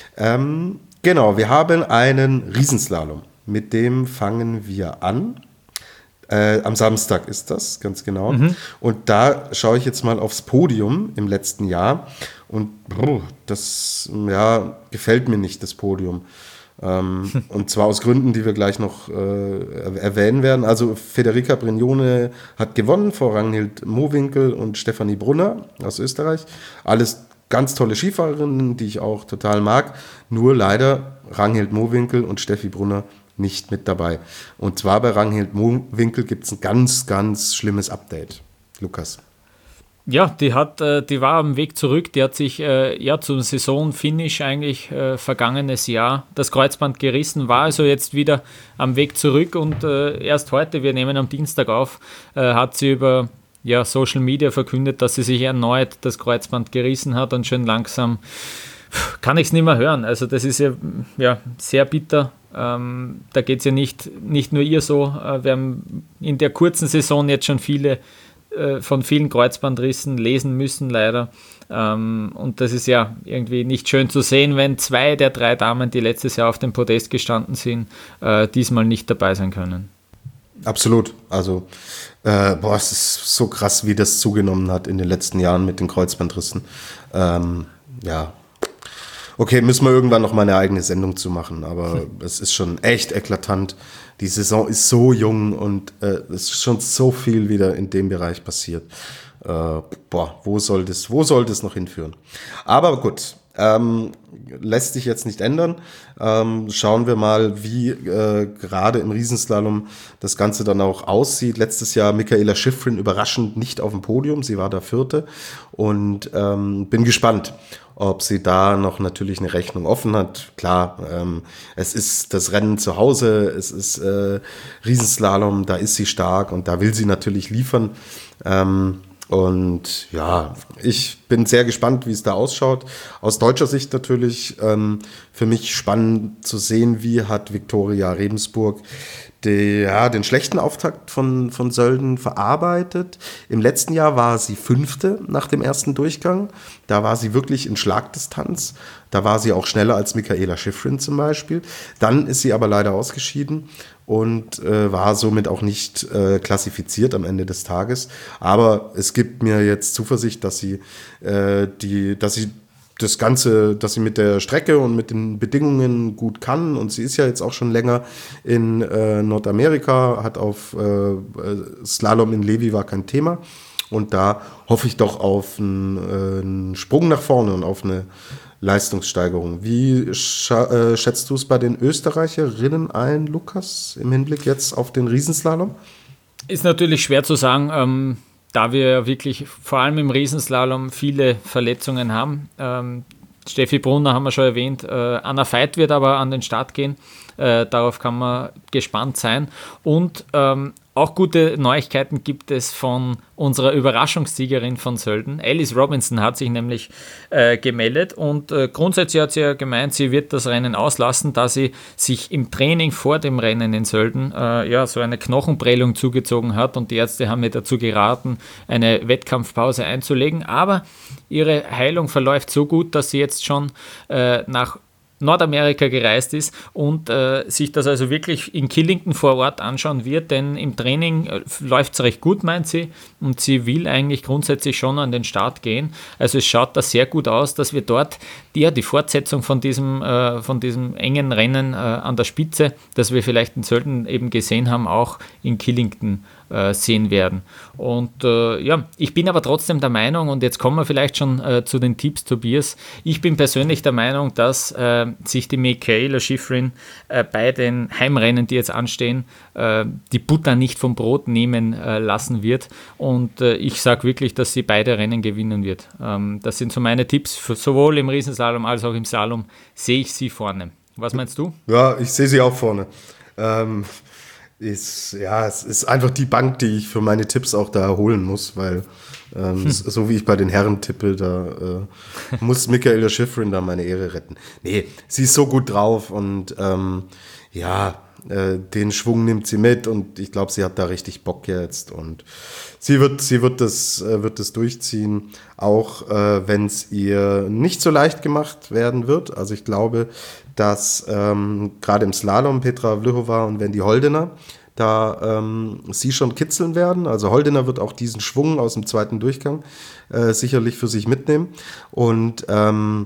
Ähm, genau, wir haben einen Riesenslalom. Mit dem fangen wir an. Äh, am Samstag ist das, ganz genau. Mhm. Und da schaue ich jetzt mal aufs Podium im letzten Jahr. Und oh, das ja, gefällt mir nicht, das Podium. Ähm, hm. Und zwar aus Gründen, die wir gleich noch äh, erwähnen werden. Also Federica Brignone hat gewonnen vor Ragnhild Mowinkel und Stefanie Brunner aus Österreich. Alles ganz tolle Skifahrerinnen, die ich auch total mag. Nur leider Ragnhild Mowinkel und Steffi Brunner nicht mit dabei. Und zwar bei Ragnhild Mowinkel gibt es ein ganz, ganz schlimmes Update. Lukas. Ja, die hat, die war am Weg zurück, die hat sich ja zum Saisonfinish eigentlich äh, vergangenes Jahr das Kreuzband gerissen, war also jetzt wieder am Weg zurück und äh, erst heute, wir nehmen am Dienstag auf, äh, hat sie über ja, Social Media verkündet, dass sie sich erneut das Kreuzband gerissen hat und schön langsam kann ich es nicht mehr hören. Also das ist ja, ja sehr bitter. Ähm, da geht es ja nicht, nicht nur ihr so. Äh, wir haben in der kurzen Saison jetzt schon viele von vielen Kreuzbandrissen lesen müssen, leider. Und das ist ja irgendwie nicht schön zu sehen, wenn zwei der drei Damen, die letztes Jahr auf dem Podest gestanden sind, diesmal nicht dabei sein können. Absolut. Also, äh, boah, es ist so krass, wie das zugenommen hat in den letzten Jahren mit den Kreuzbandrissen. Ähm, ja. Okay, müssen wir irgendwann noch mal eine eigene Sendung zu machen, aber hm. es ist schon echt eklatant. Die Saison ist so jung und äh, es ist schon so viel wieder in dem Bereich passiert. Äh, boah, wo soll das, wo soll das noch hinführen? Aber gut, ähm, lässt sich jetzt nicht ändern. Ähm, schauen wir mal, wie äh, gerade im Riesenslalom das Ganze dann auch aussieht. Letztes Jahr Mikaela Shiffrin überraschend nicht auf dem Podium, sie war der Vierte und ähm, bin gespannt, ob sie da noch natürlich eine Rechnung offen hat. Klar, ähm, es ist das Rennen zu Hause, es ist äh, Riesenslalom, da ist sie stark und da will sie natürlich liefern. Ähm, und ja, ich bin sehr gespannt, wie es da ausschaut. Aus deutscher Sicht natürlich ähm, für mich spannend zu sehen, wie hat Viktoria Rebensburg Die, ja, den schlechten Auftakt von, von Sölden verarbeitet. Im letzten Jahr war sie Fünfte nach dem ersten Durchgang. Da war sie wirklich in Schlagdistanz. Da war sie auch schneller als Mikaela Shiffrin zum Beispiel. Dann ist sie aber leider ausgeschieden und äh, war somit auch nicht äh, klassifiziert am Ende des Tages. Aber es gibt mir jetzt Zuversicht, dass sie, äh, die, dass sie das Ganze, dass sie mit der Strecke und mit den Bedingungen gut kann und sie ist ja jetzt auch schon länger in äh, Nordamerika, hat auf äh, Slalom in Levi war kein Thema und da hoffe ich doch auf einen, äh, einen Sprung nach vorne und auf eine Leistungssteigerung. Wie scha- äh, schätzt du es bei den Österreicherinnen ein, Lukas, im Hinblick jetzt auf den Riesenslalom? Ist natürlich schwer zu sagen, ähm da wir wirklich vor allem im Riesenslalom viele Verletzungen haben. Ähm, Steffi Brunner haben wir schon erwähnt. Äh, Anna Veit wird aber an den Start gehen. Äh, darauf kann man gespannt sein. Und ähm, auch gute Neuigkeiten gibt es von unserer Überraschungssiegerin von Sölden. Alice Robinson hat sich nämlich äh, gemeldet und äh, grundsätzlich hat sie ja gemeint, sie wird das Rennen auslassen, da sie sich im Training vor dem Rennen in Sölden äh, ja, so eine Knochenprellung zugezogen hat und die Ärzte haben ihr dazu geraten, eine Wettkampfpause einzulegen. Aber ihre Heilung verläuft so gut, dass sie jetzt schon äh, nach Nordamerika gereist ist und äh, sich das also wirklich in Killington vor Ort anschauen wird, denn im Training äh, läuft es recht gut, meint sie, und sie will eigentlich grundsätzlich schon an den Start gehen. Also es schaut da sehr gut aus, dass wir dort die, ja, die Fortsetzung von diesem, äh, von diesem engen Rennen äh, an der Spitze, das wir vielleicht in Sölden eben gesehen haben, auch in Killington äh, sehen werden. Und äh, ja, ich bin aber trotzdem der Meinung, und jetzt kommen wir vielleicht schon äh, zu den Tipps, Tobias, ich bin persönlich der Meinung, dass äh, sich die Mikaela Shiffrin äh, bei den Heimrennen, die jetzt anstehen, äh, die Butter nicht vom Brot nehmen äh, lassen wird. Und äh, ich sage wirklich, dass sie beide Rennen gewinnen wird. Ähm, das sind so meine Tipps, für, sowohl im Riesenslalom als auch im Slalom sehe ich sie vorne. Was meinst du? Ja, ich sehe sie auch vorne. Ähm, ist, ja, es ist einfach die Bank, die ich für meine Tipps auch da holen muss, weil ähm, hm. so wie ich bei den Herren tippe, da äh, muss Mikaela Shiffrin da meine Ehre retten. Nee, sie ist so gut drauf und ähm, ja, äh, den Schwung nimmt sie mit und ich glaube, sie hat da richtig Bock jetzt und sie wird, sie wird das, äh, wird das durchziehen, auch äh, wenn es ihr nicht so leicht gemacht werden wird. Also ich glaube, dass ähm, gerade im Slalom Petra Vlhova und Wendy Holdener da ähm, sie schon kitzeln werden. Also Holdener wird auch diesen Schwung aus dem zweiten Durchgang äh, sicherlich für sich mitnehmen. Und ähm,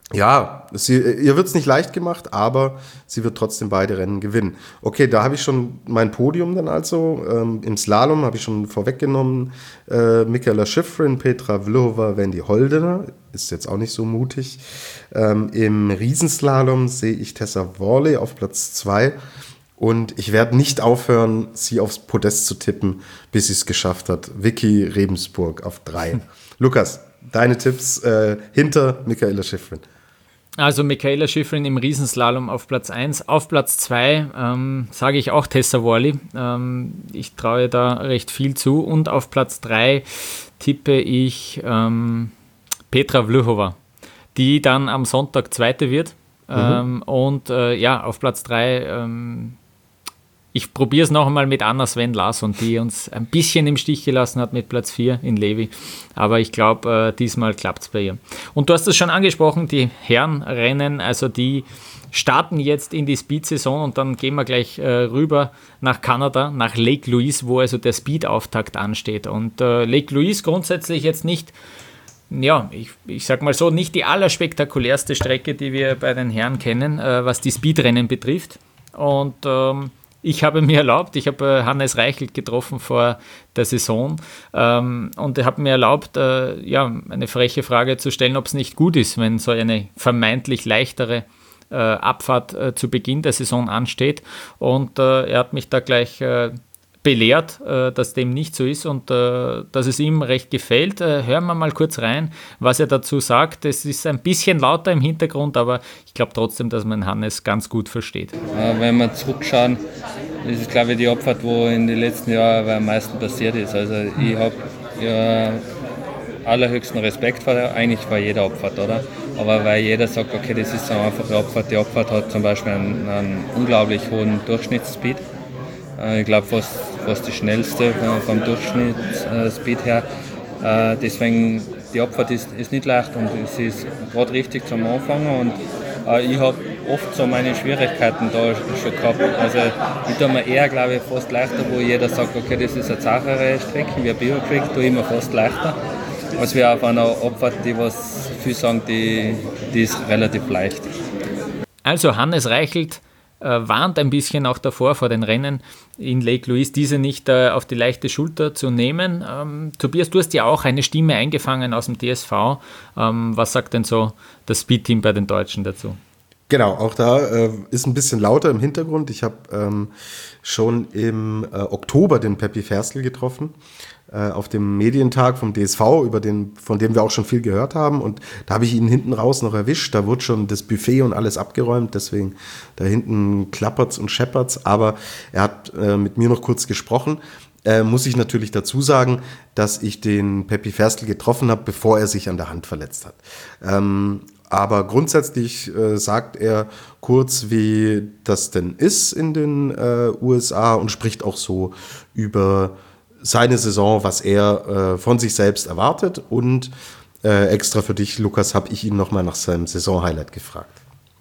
ja, sie, ihr wird es nicht leicht gemacht, aber sie wird trotzdem beide Rennen gewinnen. Okay, da habe ich schon mein Podium dann also. Ähm, Im Slalom habe ich schon vorweggenommen, äh, Mikaela Shiffrin, Petra Vlhova, Wendy Holdener. Ist jetzt auch nicht so mutig. Ähm, Im Riesenslalom sehe ich Tessa Worley auf Platz zwei. Und ich werde nicht aufhören, sie aufs Podest zu tippen, bis sie es geschafft hat. Vicky Rebensburg auf drei. Lukas, deine Tipps äh, hinter Mikaela Shiffrin. Also Mikaela Shiffrin im Riesenslalom auf Platz eins. Auf Platz zwei ähm, sage ich auch Tessa Worley. Ähm, ich traue da recht viel zu. Und auf Platz drei tippe ich ähm, Petra Vlhova, die dann am Sonntag Zweite wird. Mhm. Ähm, und äh, ja, auf Platz drei, ähm, ich probiere es noch einmal mit Anna Sven Larsson, die uns ein bisschen im Stich gelassen hat mit Platz vier in Levi. Aber ich glaube, äh, diesmal klappt es bei ihr. Und du hast es schon angesprochen, die Herrenrennen, also die starten jetzt in die Speed-Saison und dann gehen wir gleich äh, rüber nach Kanada, nach Lake Louise, wo also der Speed-Auftakt ansteht. Und äh, Lake Louise grundsätzlich jetzt nicht, ja, ich, ich sag mal so, nicht die allerspektakulärste Strecke, die wir bei den Herren kennen, äh, was die Speedrennen betrifft. Und ähm, ich habe mir erlaubt, ich habe äh, Hannes Reichelt getroffen vor der Saison ähm, und er hat mir erlaubt, äh, ja, eine freche Frage zu stellen, ob es nicht gut ist, wenn so eine vermeintlich leichtere äh, Abfahrt äh, zu Beginn der Saison ansteht. Und äh, er hat mich da gleich äh, belehrt, äh, dass dem nicht so ist und äh, dass es ihm recht gefällt. Äh, hören wir mal kurz rein, was er dazu sagt. Es ist ein bisschen lauter im Hintergrund, aber ich glaube trotzdem, dass man Hannes ganz gut versteht. Äh, wenn wir zurückschauen, ist es, glaube ich, die Abfahrt, wo in den letzten Jahren am meisten passiert ist. Also ich habe ja allerhöchsten Respekt vor der, eigentlich vor jeder Abfahrt, oder? Aber weil jeder sagt, okay, das ist so eine einfache Abfahrt. Die Abfahrt hat zum Beispiel einen, einen unglaublich hohen Durchschnittsspeed. Ich glaube, fast, fast die schnellste vom Durchschnittsspeed her. Deswegen, die Abfahrt ist, ist nicht leicht und es ist gerade richtig zum Anfang. Und ich habe oft so meine Schwierigkeiten da schon gehabt. Also ich tue mir eher, glaube ich, fast leichter, wo jeder sagt, okay, das ist eine zachere Strecke, wie Bio Creek, tue ich mir fast leichter. Als wir auf einer Abfahrt, die was viele sagen, die, die ist relativ leicht. Also Hannes Reichelt warnt ein bisschen auch davor, vor den Rennen in Lake Louise, diese nicht äh, auf die leichte Schulter zu nehmen. Ähm, Tobias, du hast ja auch eine Stimme eingefangen aus dem D S V. Ähm, was sagt denn so das Speed-Team bei den Deutschen dazu? Genau, auch da äh, ist ein bisschen lauter im Hintergrund. Ich habe ähm, schon im äh, Oktober den Pepi Ferstl getroffen, äh, auf dem Medientag vom D S V, über den, von dem wir auch schon viel gehört haben. Und da habe ich ihn hinten raus noch erwischt. Da wurde schon das Buffet und alles abgeräumt, deswegen da hinten klappert's und scheppert's. Aber er hat äh, mit mir noch kurz gesprochen. Äh, muss ich natürlich dazu sagen, dass ich den Pepi Ferstl getroffen habe, bevor er sich an der Hand verletzt hat. Ähm, Aber grundsätzlich äh, sagt er kurz, wie das denn ist in den äh, U S A und spricht auch so über seine Saison, was er äh, von sich selbst erwartet. Und äh, extra für dich, Lukas, habe ich ihn nochmal nach seinem Saisonhighlight gefragt.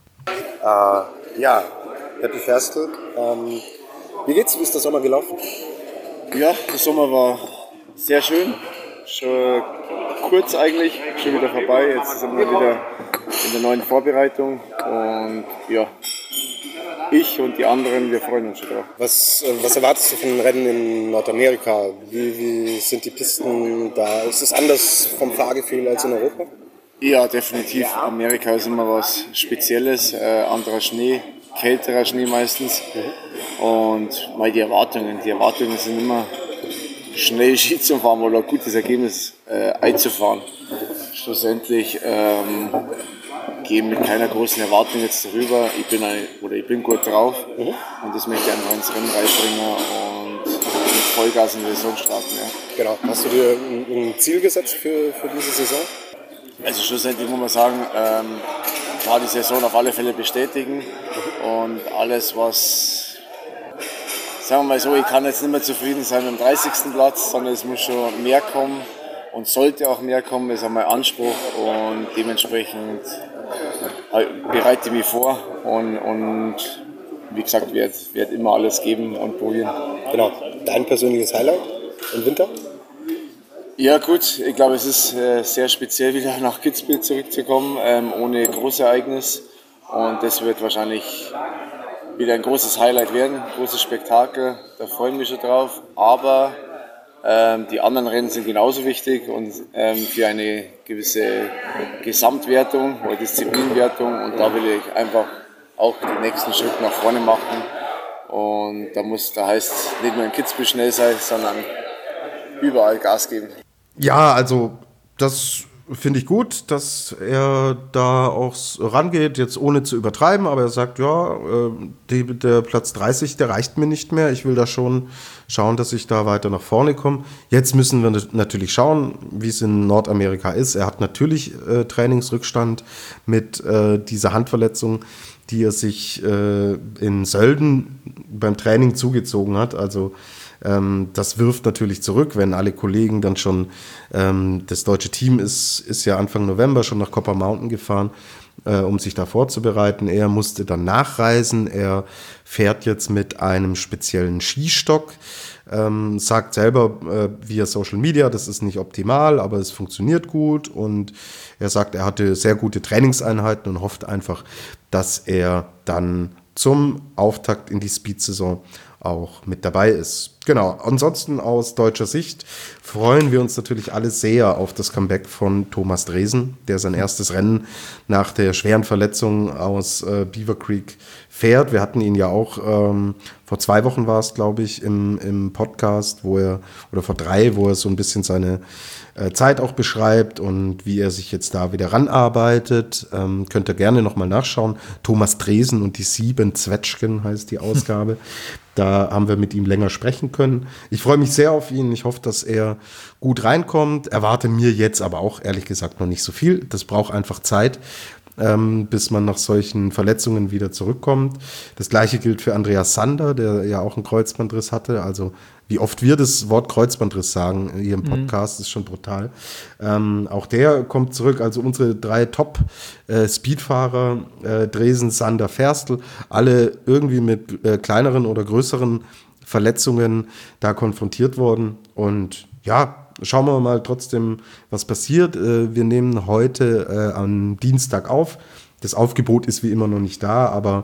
Äh, ja, Pepi Ferstl, ähm, wie geht's? Wie ist der Sommer gelaufen? Ja, der Sommer war sehr schön. Schon kurz eigentlich, schon wieder vorbei. Jetzt sind wir wieder in der neuen Vorbereitung und ja, ich und die anderen, wir freuen uns schon drauf. Was, äh, was erwartest du von den Rennen in Nordamerika? Wie, wie sind die Pisten da? Ist es anders vom Fahrgefühl als in Europa? Ja, definitiv. Amerika ist immer was Spezielles, äh, anderer Schnee, kälterer Schnee meistens. Mhm. Und mal die Erwartungen, die Erwartungen sind immer schnell Ski zu fahren oder ein gutes Ergebnis äh, einzufahren. Schlussendlich ähm, gehe mit keiner großen Erwartung jetzt darüber. Ich bin, ein, oder ich bin gut drauf mhm. und das möchte ich einfach ins Rennen reinbringen und mit Vollgas in die Saison starten. Ja. Genau. Hast du dir ein, ein Ziel gesetzt für, für diese Saison? Also schlussendlich muss man sagen, ähm, klar die Saison auf alle Fälle bestätigen mhm. und alles was, sagen wir mal so, ich kann jetzt nicht mehr zufrieden sein mit dem dreißigsten Platz, sondern es muss schon mehr kommen und sollte auch mehr kommen, das ist auch mein Anspruch und dementsprechend bereite ich mich vor und, und wie gesagt, werde werd immer alles geben und probieren. Genau, dein persönliches Highlight im Winter? Ja gut, ich glaube es ist äh, sehr speziell wieder nach Kitzbühel zurückzukommen, ähm, ohne Großereignis und das wird wahrscheinlich wieder ein großes Highlight werden, ein großes Spektakel, da freue ich mich schon drauf, aber ähm, die anderen Rennen sind genauso wichtig und ähm, für eine gewisse Gesamtwertung oder Disziplinwertung und da will ich einfach auch den nächsten Schritt nach vorne machen und da muss, da heißt nicht nur in Kitzbühel schnell sein, sondern überall Gas geben. Ja, also das finde ich gut, dass er da auch rangeht, jetzt ohne zu übertreiben, aber er sagt, ja, die, der Platz dreißig, der reicht mir nicht mehr, ich will da schon schauen, dass ich da weiter nach vorne komme. Jetzt müssen wir natürlich schauen, wie es in Nordamerika ist. Er hat natürlich äh, Trainingsrückstand mit äh, dieser Handverletzung, die er sich äh, in Sölden beim Training zugezogen hat, also Ähm, das wirft natürlich zurück, wenn alle Kollegen dann schon, ähm, das deutsche Team ist, ist ja Anfang November schon nach Copper Mountain gefahren, äh, um sich da vorzubereiten. Er musste dann nachreisen, er fährt jetzt mit einem speziellen Skistock, ähm, sagt selber äh, via Social Media, das ist nicht optimal, aber es funktioniert gut und er sagt, er hatte sehr gute Trainingseinheiten und hofft einfach, dass er dann zum Auftakt in die Speed-Saison auch mit dabei ist. Genau, ansonsten aus deutscher Sicht freuen wir uns natürlich alle sehr auf das Comeback von Thomas Dresen, der sein erstes Rennen nach der schweren Verletzung aus äh, Beaver Creek fährt. Wir hatten ihn ja auch, ähm, vor zwei Wochen war es, glaube ich, im, im Podcast, wo er, oder vor drei, wo er so ein bisschen seine äh, Zeit auch beschreibt und wie er sich jetzt da wieder ranarbeitet. Ähm, könnt ihr gerne nochmal nachschauen. Thomas Dresen und die sieben Zwetschgen heißt die Ausgabe. Da haben wir mit ihm länger sprechen können. Ich freue mich sehr auf ihn. Ich hoffe, dass er gut reinkommt. Erwarte mir jetzt aber auch, ehrlich gesagt, noch nicht so viel. Das braucht einfach Zeit, ähm, bis man nach solchen Verletzungen wieder zurückkommt. Das Gleiche gilt für Andreas Sander, der ja auch einen Kreuzbandriss hatte. Also wie oft wir das Wort Kreuzbandriss sagen hier im Podcast, mhm. ist schon brutal. Ähm, auch der kommt zurück. Also unsere drei Top-Speedfahrer, äh, äh, Dresen, Sander, Ferstl, alle irgendwie mit äh, kleineren oder größeren Verletzungen da konfrontiert worden. Und ja, schauen wir mal trotzdem, was passiert. Äh, wir nehmen heute äh, am Dienstag auf. Das Aufgebot ist wie immer noch nicht da, aber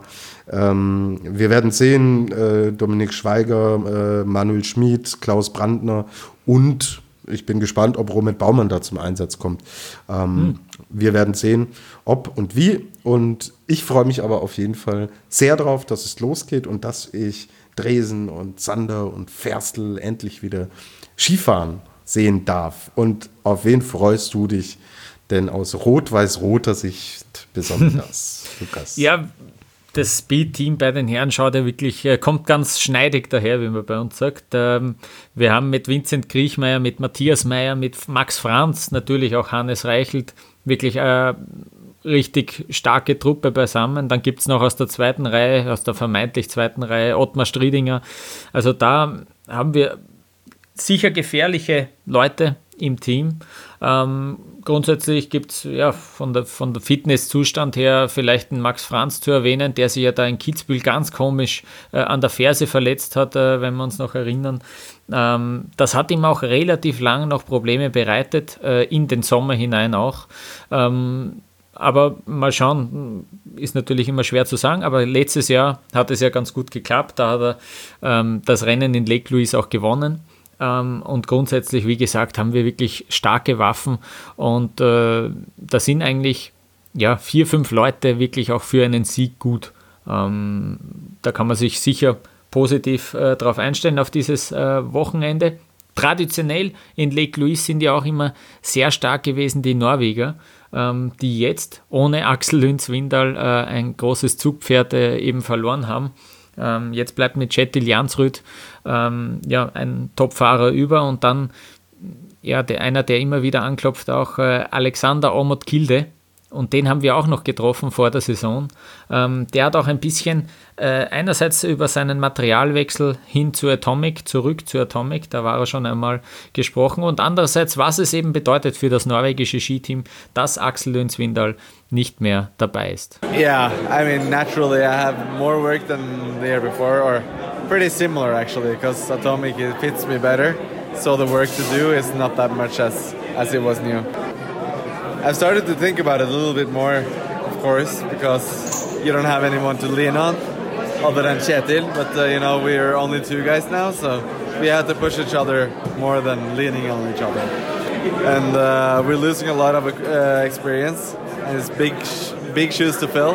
ähm, wir werden sehen, äh, Dominik Schweiger, äh, Manuel Schmid, Klaus Brandner und ich bin gespannt, ob Roman Baumann da zum Einsatz kommt. Ähm, hm. Wir werden sehen, ob und wie. Und ich freue mich aber auf jeden Fall sehr drauf, dass es losgeht und dass ich Dresen und Zander und Ferstl endlich wieder Skifahren sehen darf. Und auf wen freust du dich denn aus rot-weiß-roter Sicht besonders, Lukas? Ja, das Speed-Team bei den Herren schaut ja wirklich, äh, kommt ganz schneidig daher, wie man bei uns sagt. Ähm, wir haben mit Vincent Kriechmeier, mit Matthias Meyer, mit Max Franz, natürlich auch Hannes Reichelt, wirklich eine richtig starke Truppe beisammen. Dann gibt es noch aus der zweiten Reihe, aus der vermeintlich zweiten Reihe, Ottmar Striedinger. Also da haben wir sicher gefährliche Leute im Team. Ähm, grundsätzlich gibt es ja von der, von der Fitnesszustand her vielleicht einen Max Franz zu erwähnen, der sich ja da in Kitzbühel ganz komisch äh, an der Ferse verletzt hat, äh, wenn wir uns noch erinnern. Ähm, das hat ihm auch relativ lang noch Probleme bereitet, äh, in den Sommer hinein auch. Ähm, aber mal schauen, ist natürlich immer schwer zu sagen, aber letztes Jahr hat es ja ganz gut geklappt, da hat er ähm, das Rennen in Lake Louise auch gewonnen. Um, und grundsätzlich, wie gesagt, haben wir wirklich starke Waffen und äh, da sind eigentlich ja, vier, fünf Leute wirklich auch für einen Sieg gut. Um, da kann man sich sicher positiv äh, darauf einstellen, auf dieses äh, Wochenende. Traditionell in Lake Louise sind ja auch immer sehr stark gewesen die Norweger, ähm, die jetzt ohne Axel Lünz-Windal äh, ein großes Zugpferd äh, eben verloren haben. Ähm, jetzt bleibt mit Kjetil Jansrud ähm, ja, ein Topfahrer über und dann ja, der, einer, der immer wieder anklopft, auch äh, Alexander Omot Kilde. Und den haben wir auch noch getroffen vor der Saison. Ähm, der hat auch ein bisschen äh, einerseits über seinen Materialwechsel hin zu Atomic, zurück zu Atomic, da war er schon einmal gesprochen. Und andererseits, was es eben bedeutet für das norwegische Skiteam, dass Axel Lünz-Windal nicht mehr dabei ist. Yeah, I mean, naturally I have more work than the year before, or pretty similar actually, because Atomic it fits me better. So the work to do is not that much as, as it was new. I've started to think about it a little bit more, of course, because you don't have anyone to lean on other than Kjetil, but uh, you know, we're only two guys now, so we have to push each other more than leaning on each other. And uh, we're losing a lot of uh, experience, and it's big, big shoes to fill.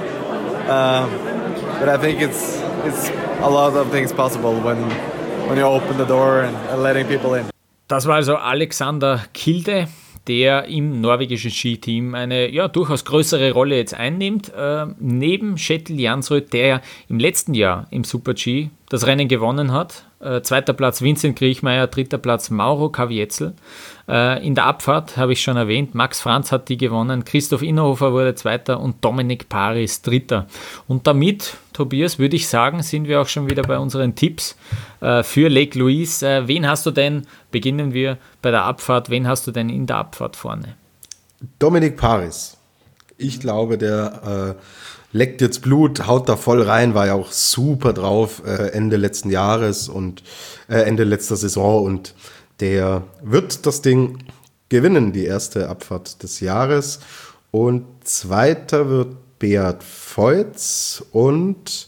Um, but I think it's it's a lot of things possible when when you open the door and, and letting people in. Das war also Alexander Kilde, der im norwegischen Skiteam eine ja, durchaus größere Rolle jetzt einnimmt. Äh, neben Kjetil Jansrud, der ja im letzten Jahr im Super-G das Rennen gewonnen hat. Äh, zweiter Platz Vincent Kriechmeier, dritter Platz Mauro Kavietzel. Äh, in der Abfahrt habe ich schon erwähnt, Max Franz hat die gewonnen, Christoph Innerhofer wurde Zweiter und Dominik Paris Dritter. Und damit, Tobias, würde ich sagen, sind wir auch schon wieder bei unseren Tipps äh, für Lake Louise. Äh, wen hast du denn, beginnen wir bei der Abfahrt, wen hast du denn in der Abfahrt vorne? Dominik Paris. Ich glaube, der äh, leckt jetzt Blut, haut da voll rein, war ja auch super drauf äh, Ende letzten Jahres und äh, Ende letzter Saison und der wird das Ding gewinnen, die erste Abfahrt des Jahres. Und zweiter wird Beat Feuz und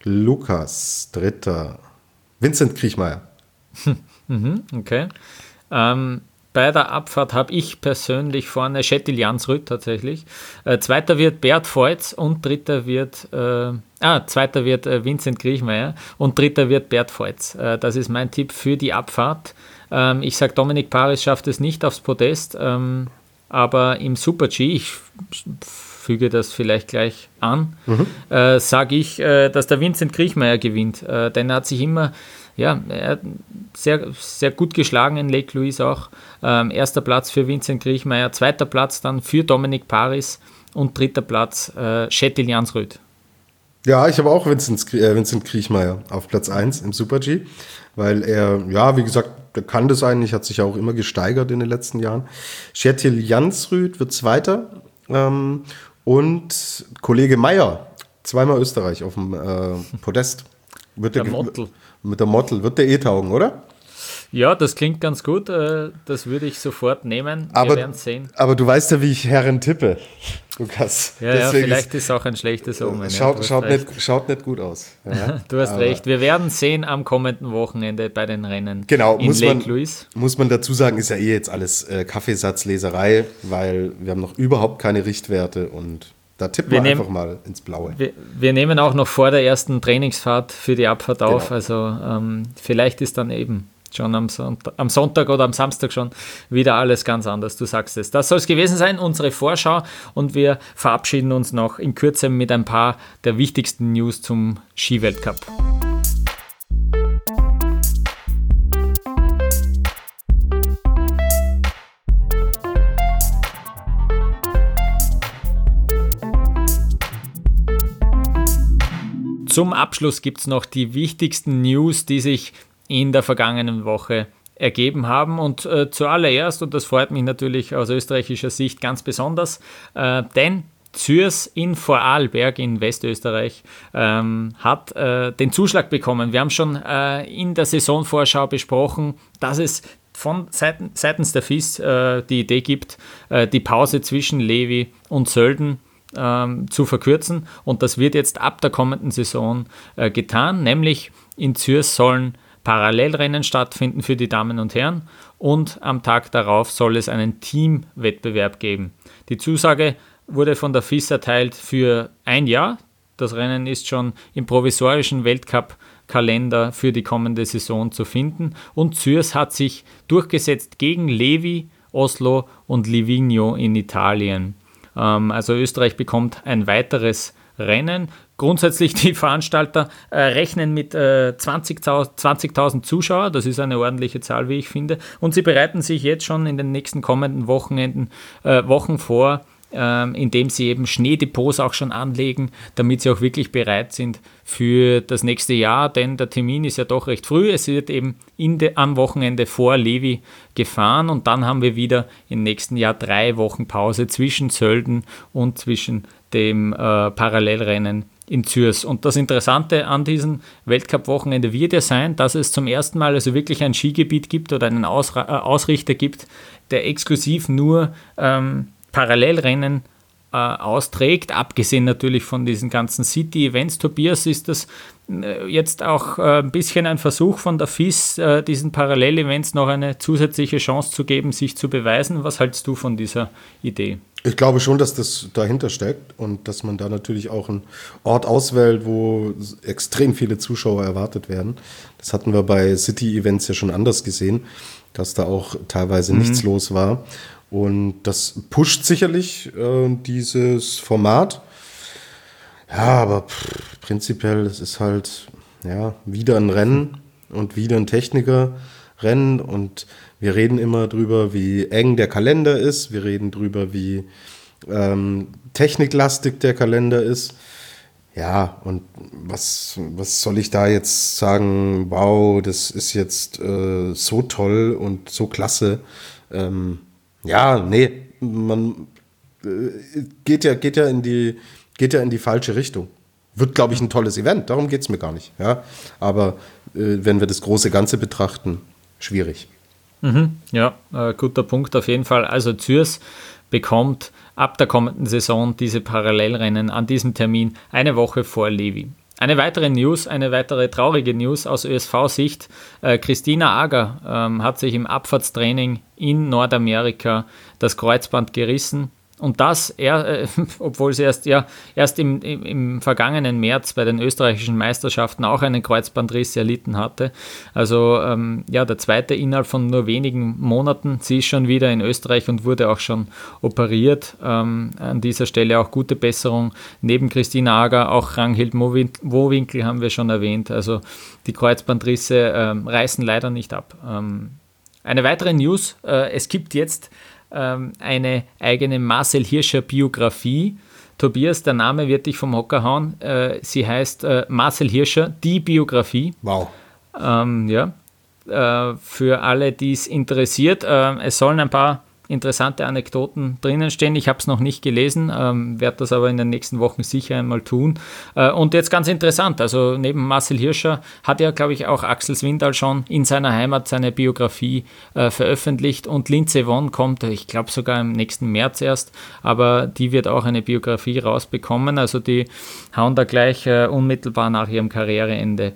Lukas dritter. Vincent Kriechmeier. Okay. Ähm, bei der Abfahrt habe ich persönlich vorne Kjetil Jansrud tatsächlich. Äh, zweiter wird Beat Feuz und dritter wird äh, ah, zweiter wird äh, Vincent Kriechmeier und dritter wird Beat Feuz. Äh, das ist mein Tipp für die Abfahrt. Ähm, ich sage, Dominik Paris schafft es nicht aufs Podest, ähm, aber im Super-G, ich füge das vielleicht gleich an, mhm. äh, sage ich, äh, dass der Vincent Kriechmeier gewinnt. Äh, denn er hat sich immer ja, er hat sehr, sehr gut geschlagen in Lake Louise auch. Ähm, erster Platz für Vincent Kriechmeier, zweiter Platz dann für Dominik Paris und dritter Platz äh, Kjetil Jansrud. Ja, ich habe auch Vincent, äh, Vincent Kriechmeier auf Platz eins im Super-G, weil er, ja, wie gesagt, der kann das eigentlich, hat sich ja auch immer gesteigert in den letzten Jahren. Kjetil Jansrud wird Zweiter ähm, und Kollege Meyer, zweimal Österreich auf dem äh, Podest. Wird der, der Mottl. Mit der Mottl. Wird der eh taugen, oder? Ja, das klingt ganz gut. Das würde ich sofort nehmen. Aber, wir werden sehen. Aber du weißt ja, wie ich Herren tippe, Lukas. Ja, ja, vielleicht ist es auch ein schlechtes Omen. Schaut, ja, schaut, nicht, schaut nicht gut aus. Ja. Du hast aber recht. Wir werden sehen am kommenden Wochenende bei den Rennen genau, in muss Lake man, Louise. Muss man dazu sagen, ist ja eh jetzt alles äh, Kaffeesatzleserei, weil wir haben noch überhaupt keine Richtwerte und da tippen wir, wir nehmen, einfach mal ins Blaue. Wir, wir nehmen auch noch vor der ersten Trainingsfahrt für die Abfahrt genau. auf. Also ähm, vielleicht ist dann eben schon am Sonntag, am Sonntag oder am Samstag schon wieder alles ganz anders. Du sagst es. Das soll es gewesen sein, unsere Vorschau. Und wir verabschieden uns noch in Kürze mit ein paar der wichtigsten News zum Skiweltcup. Zum Abschluss gibt es noch die wichtigsten News, die sich in der vergangenen Woche ergeben haben. Und äh, zuallererst, und das freut mich natürlich aus österreichischer Sicht ganz besonders, äh, denn Zürs in Vorarlberg in Westösterreich ähm, hat äh, den Zuschlag bekommen. Wir haben schon äh, in der Saisonvorschau besprochen, dass es von Seiten, seitens der F I S äh, die Idee gibt, äh, die Pause zwischen Levi und Sölden ähm, zu verkürzen. Und das wird jetzt ab der kommenden Saison äh, getan, nämlich in Zürs sollen Parallelrennen stattfinden für die Damen und Herren und am Tag darauf soll es einen Teamwettbewerb geben. Die Zusage wurde von der F I S erteilt für ein Jahr. Das Rennen ist schon im provisorischen Weltcup-Kalender für die kommende Saison zu finden und Zürs hat sich durchgesetzt gegen Levi, Oslo und Livigno in Italien. Ähm, also Österreich bekommt ein weiteres Rennen. Grundsätzlich die Veranstalter äh, rechnen mit äh, zwanzigtausend Zuschauer, das ist eine ordentliche Zahl, wie ich finde, und sie bereiten sich jetzt schon in den nächsten kommenden Wochenenden, äh, Wochen vor, äh, indem sie eben Schneedepots auch schon anlegen, damit sie auch wirklich bereit sind für das nächste Jahr, denn der Termin ist ja doch recht früh, es wird eben in de, am Wochenende vor Levi gefahren und dann haben wir wieder im nächsten Jahr drei Wochen Pause zwischen Sölden und zwischen dem äh, Parallelrennen in Zürs. Und das Interessante an diesem Weltcup-Wochenende wird ja sein, dass es zum ersten Mal also wirklich ein Skigebiet gibt oder einen Ausra- äh, Ausrichter gibt, der exklusiv nur ähm, Parallelrennen äh, austrägt, abgesehen natürlich von diesen ganzen City-Events. Tobias, ist das äh, jetzt auch äh, ein bisschen ein Versuch von der F I S, äh, diesen Parallelevents noch eine zusätzliche Chance zu geben, sich zu beweisen? Was hältst du von dieser Idee? Ich glaube schon, dass das dahinter steckt und dass man da natürlich auch einen Ort auswählt, wo extrem viele Zuschauer erwartet werden. Das hatten wir bei City-Events ja schon anders gesehen, dass da auch teilweise mhm. nichts los war. Und das pusht sicherlich äh, dieses Format. Ja, aber pff, prinzipiell, es ist halt ja, wieder ein Rennen und wieder ein Technikerrennen und wir reden immer drüber, wie eng der Kalender ist. Wir reden drüber, wie ähm, techniklastig der Kalender ist. Ja, und was, was soll ich da jetzt sagen? Wow, das ist jetzt äh, so toll und so klasse. Ähm, ja, nee, man äh, geht ja, geht ja in die, geht ja in die falsche Richtung. Wird, glaube ich, ein tolles Event. Darum geht es mir gar nicht. Ja? Aber äh, wenn wir das große Ganze betrachten, schwierig. Mhm, ja, äh, guter Punkt auf jeden Fall. Also Zürs bekommt ab der kommenden Saison diese Parallelrennen an diesem Termin eine Woche vor Levi. Eine weitere News, eine weitere traurige News aus Ö S V-Sicht. Äh, Christina Ager ähm, hat sich im Abfahrtstraining in Nordamerika das Kreuzband gerissen. Und das, er, äh, obwohl sie erst, ja, erst im, im, im vergangenen März bei den österreichischen Meisterschaften auch einen Kreuzbandriss erlitten hatte. Also ähm, ja, der zweite innerhalb von nur wenigen Monaten. Sie ist schon wieder in Österreich und wurde auch schon operiert. Ähm, an dieser Stelle auch gute Besserung. Neben Christina Ager auch Ranghild Wohwinkel haben wir schon erwähnt. Also die Kreuzbandrisse ähm, reißen leider nicht ab. Ähm, eine weitere News, äh, es gibt jetzt eine eigene Marcel Hirscher Biografie. Tobias, der Name wird dich vom Hocker hauen. Äh, sie heißt äh, Marcel Hirscher, die Biografie. Wow. Ähm, ja. Äh, für alle, die es interessiert, äh, es sollen ein paar interessante Anekdoten drinnen stehen. Ich habe es noch nicht gelesen, ähm, werde das aber in den nächsten Wochen sicher einmal tun. Äh, und jetzt ganz interessant, also neben Marcel Hirscher hat ja, glaube ich, auch Axel Swindal schon in seiner Heimat seine Biografie äh, veröffentlicht und Lindsey Vonn kommt, ich glaube sogar im nächsten März erst, aber die wird auch eine Biografie rausbekommen, also die hauen da gleich äh, unmittelbar nach ihrem Karriereende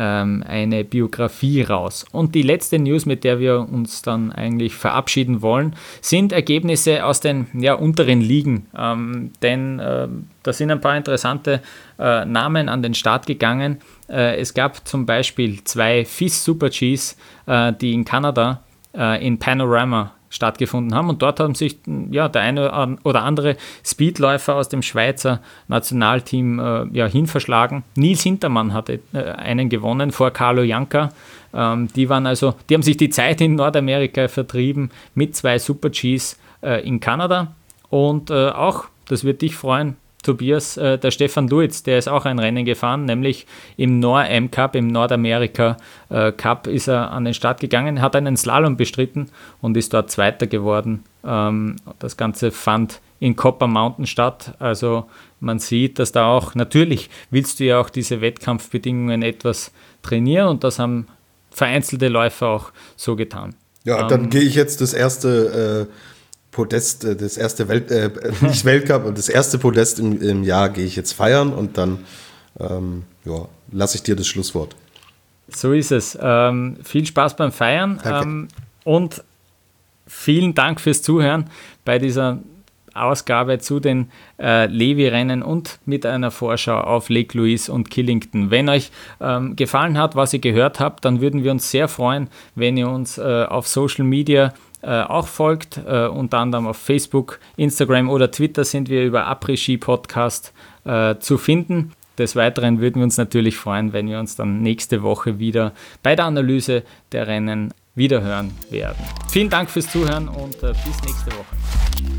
eine Biografie raus. Und die letzte News, mit der wir uns dann eigentlich verabschieden wollen, sind Ergebnisse aus den ja, unteren Ligen. Ähm, denn äh, da sind ein paar interessante äh, Namen an den Start gegangen. Äh, es gab zum Beispiel zwei F I S Super Gs, äh, die in Kanada äh, in Panorama stattgefunden haben und dort haben sich ja, der eine oder andere Speedläufer aus dem Schweizer Nationalteam äh, ja, hinverschlagen. Nils Hintermann hatte äh, einen gewonnen vor Carlo Janka. Ähm, die waren also, die haben sich die Zeit in Nordamerika vertrieben mit zwei Super Gs äh, in Kanada und äh, auch, das wird dich freuen, Tobias, äh, der Stefan Duitz, der ist auch ein Rennen gefahren, nämlich im Nor-Am Cup, im Nordamerika äh, Cup ist er an den Start gegangen, hat einen Slalom bestritten und ist dort Zweiter geworden. Ähm, das Ganze fand in Copper Mountain statt, also man sieht, dass da auch, natürlich willst du ja auch diese Wettkampfbedingungen etwas trainieren und das haben vereinzelte Läufer auch so getan. Ja, ähm, dann gehe ich jetzt das erste äh Podest, das erste Welt, äh, nicht Weltcup, und das erste Podest im, im Jahr gehe ich jetzt feiern und dann ähm, ja, lasse ich dir das Schlusswort. So ist es. Ähm, viel Spaß beim Feiern ähm, und vielen Dank fürs Zuhören bei dieser Ausgabe zu den äh, Levi-Rennen und mit einer Vorschau auf Lake Louise und Killington. Wenn euch ähm, gefallen hat, was ihr gehört habt, dann würden wir uns sehr freuen, wenn ihr uns äh, auf Social Media Äh, auch folgt, äh, unter anderem auf Facebook, Instagram oder Twitter sind wir über Après-Ski Podcast äh, zu finden. Des Weiteren würden wir uns natürlich freuen, wenn wir uns dann nächste Woche wieder bei der Analyse der Rennen wiederhören werden. Vielen Dank fürs Zuhören und äh, bis nächste Woche.